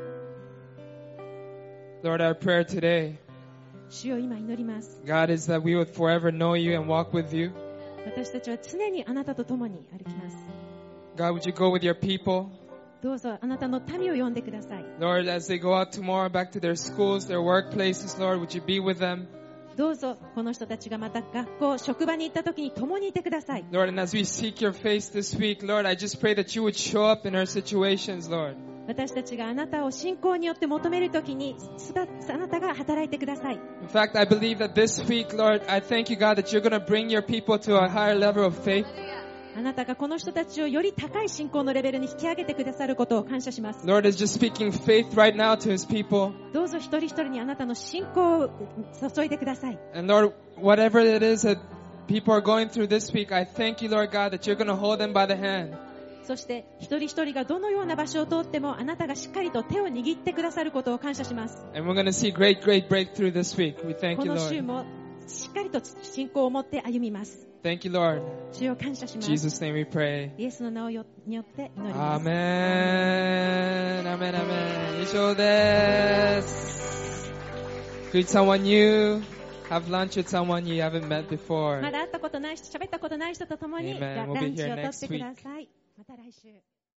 Speaker 1: Lord, our prayer today,
Speaker 2: 主よ、今祈ります。
Speaker 1: God, is that we would forever know you and walk with you.
Speaker 2: 私たちは常にあなたと共に歩きます。
Speaker 1: God, would you go with your people?
Speaker 2: どうぞあなたの民を呼んでください。
Speaker 1: Lord, as they go out tomorrow back to their schools, their workplaces, Lord, would you be with them?
Speaker 2: どうぞこの人たちがまた学校、職場に行った時に共にいてください。
Speaker 1: Lord, and as we seek your face this week, Lord, I just pray that you would show up in our situations, Lord.
Speaker 2: 私たちがあなたを信仰によって求める時に、すばあなたが働いてください。
Speaker 1: In fact, I believe that this week, Lord, I thank you, God, that you're going to bring your people to a higher level of faith.
Speaker 2: あなたがこの人たちをより高い信仰のレベルに引き上げてくださることを感謝します。
Speaker 1: Lord is just speaking faith right now to his people.
Speaker 2: どうぞ一人一人にあなたの信仰を注いでください。
Speaker 1: And Lord, whatever it is that people are going through this week, I thank you, Lord God, that you're going to hold them by the hand.
Speaker 2: そして一人一人がどのような場所を通ってもあなたがしっかりと手を握ってくださることを感謝します。
Speaker 1: And we're going to see great, great breakthrough this week. We thank
Speaker 2: こ
Speaker 1: you,
Speaker 2: の週
Speaker 1: Lord.
Speaker 2: もしっかりと信仰を持って歩みます。
Speaker 1: Thank you, Lord.
Speaker 2: 主を感謝し
Speaker 1: In
Speaker 2: ます。
Speaker 1: Jesus' name we pray.
Speaker 2: イエスの名をよによって祈ります。
Speaker 1: Amen. Amen, amen. 以上です。Greet someone new. Have lunch with someone you haven't met before.
Speaker 2: まだ会ったことない人、喋ったことない人と共に
Speaker 1: Amen.
Speaker 2: ラ
Speaker 1: We'll be
Speaker 2: ンチを
Speaker 1: here
Speaker 2: とって
Speaker 1: next
Speaker 2: ください。また来週。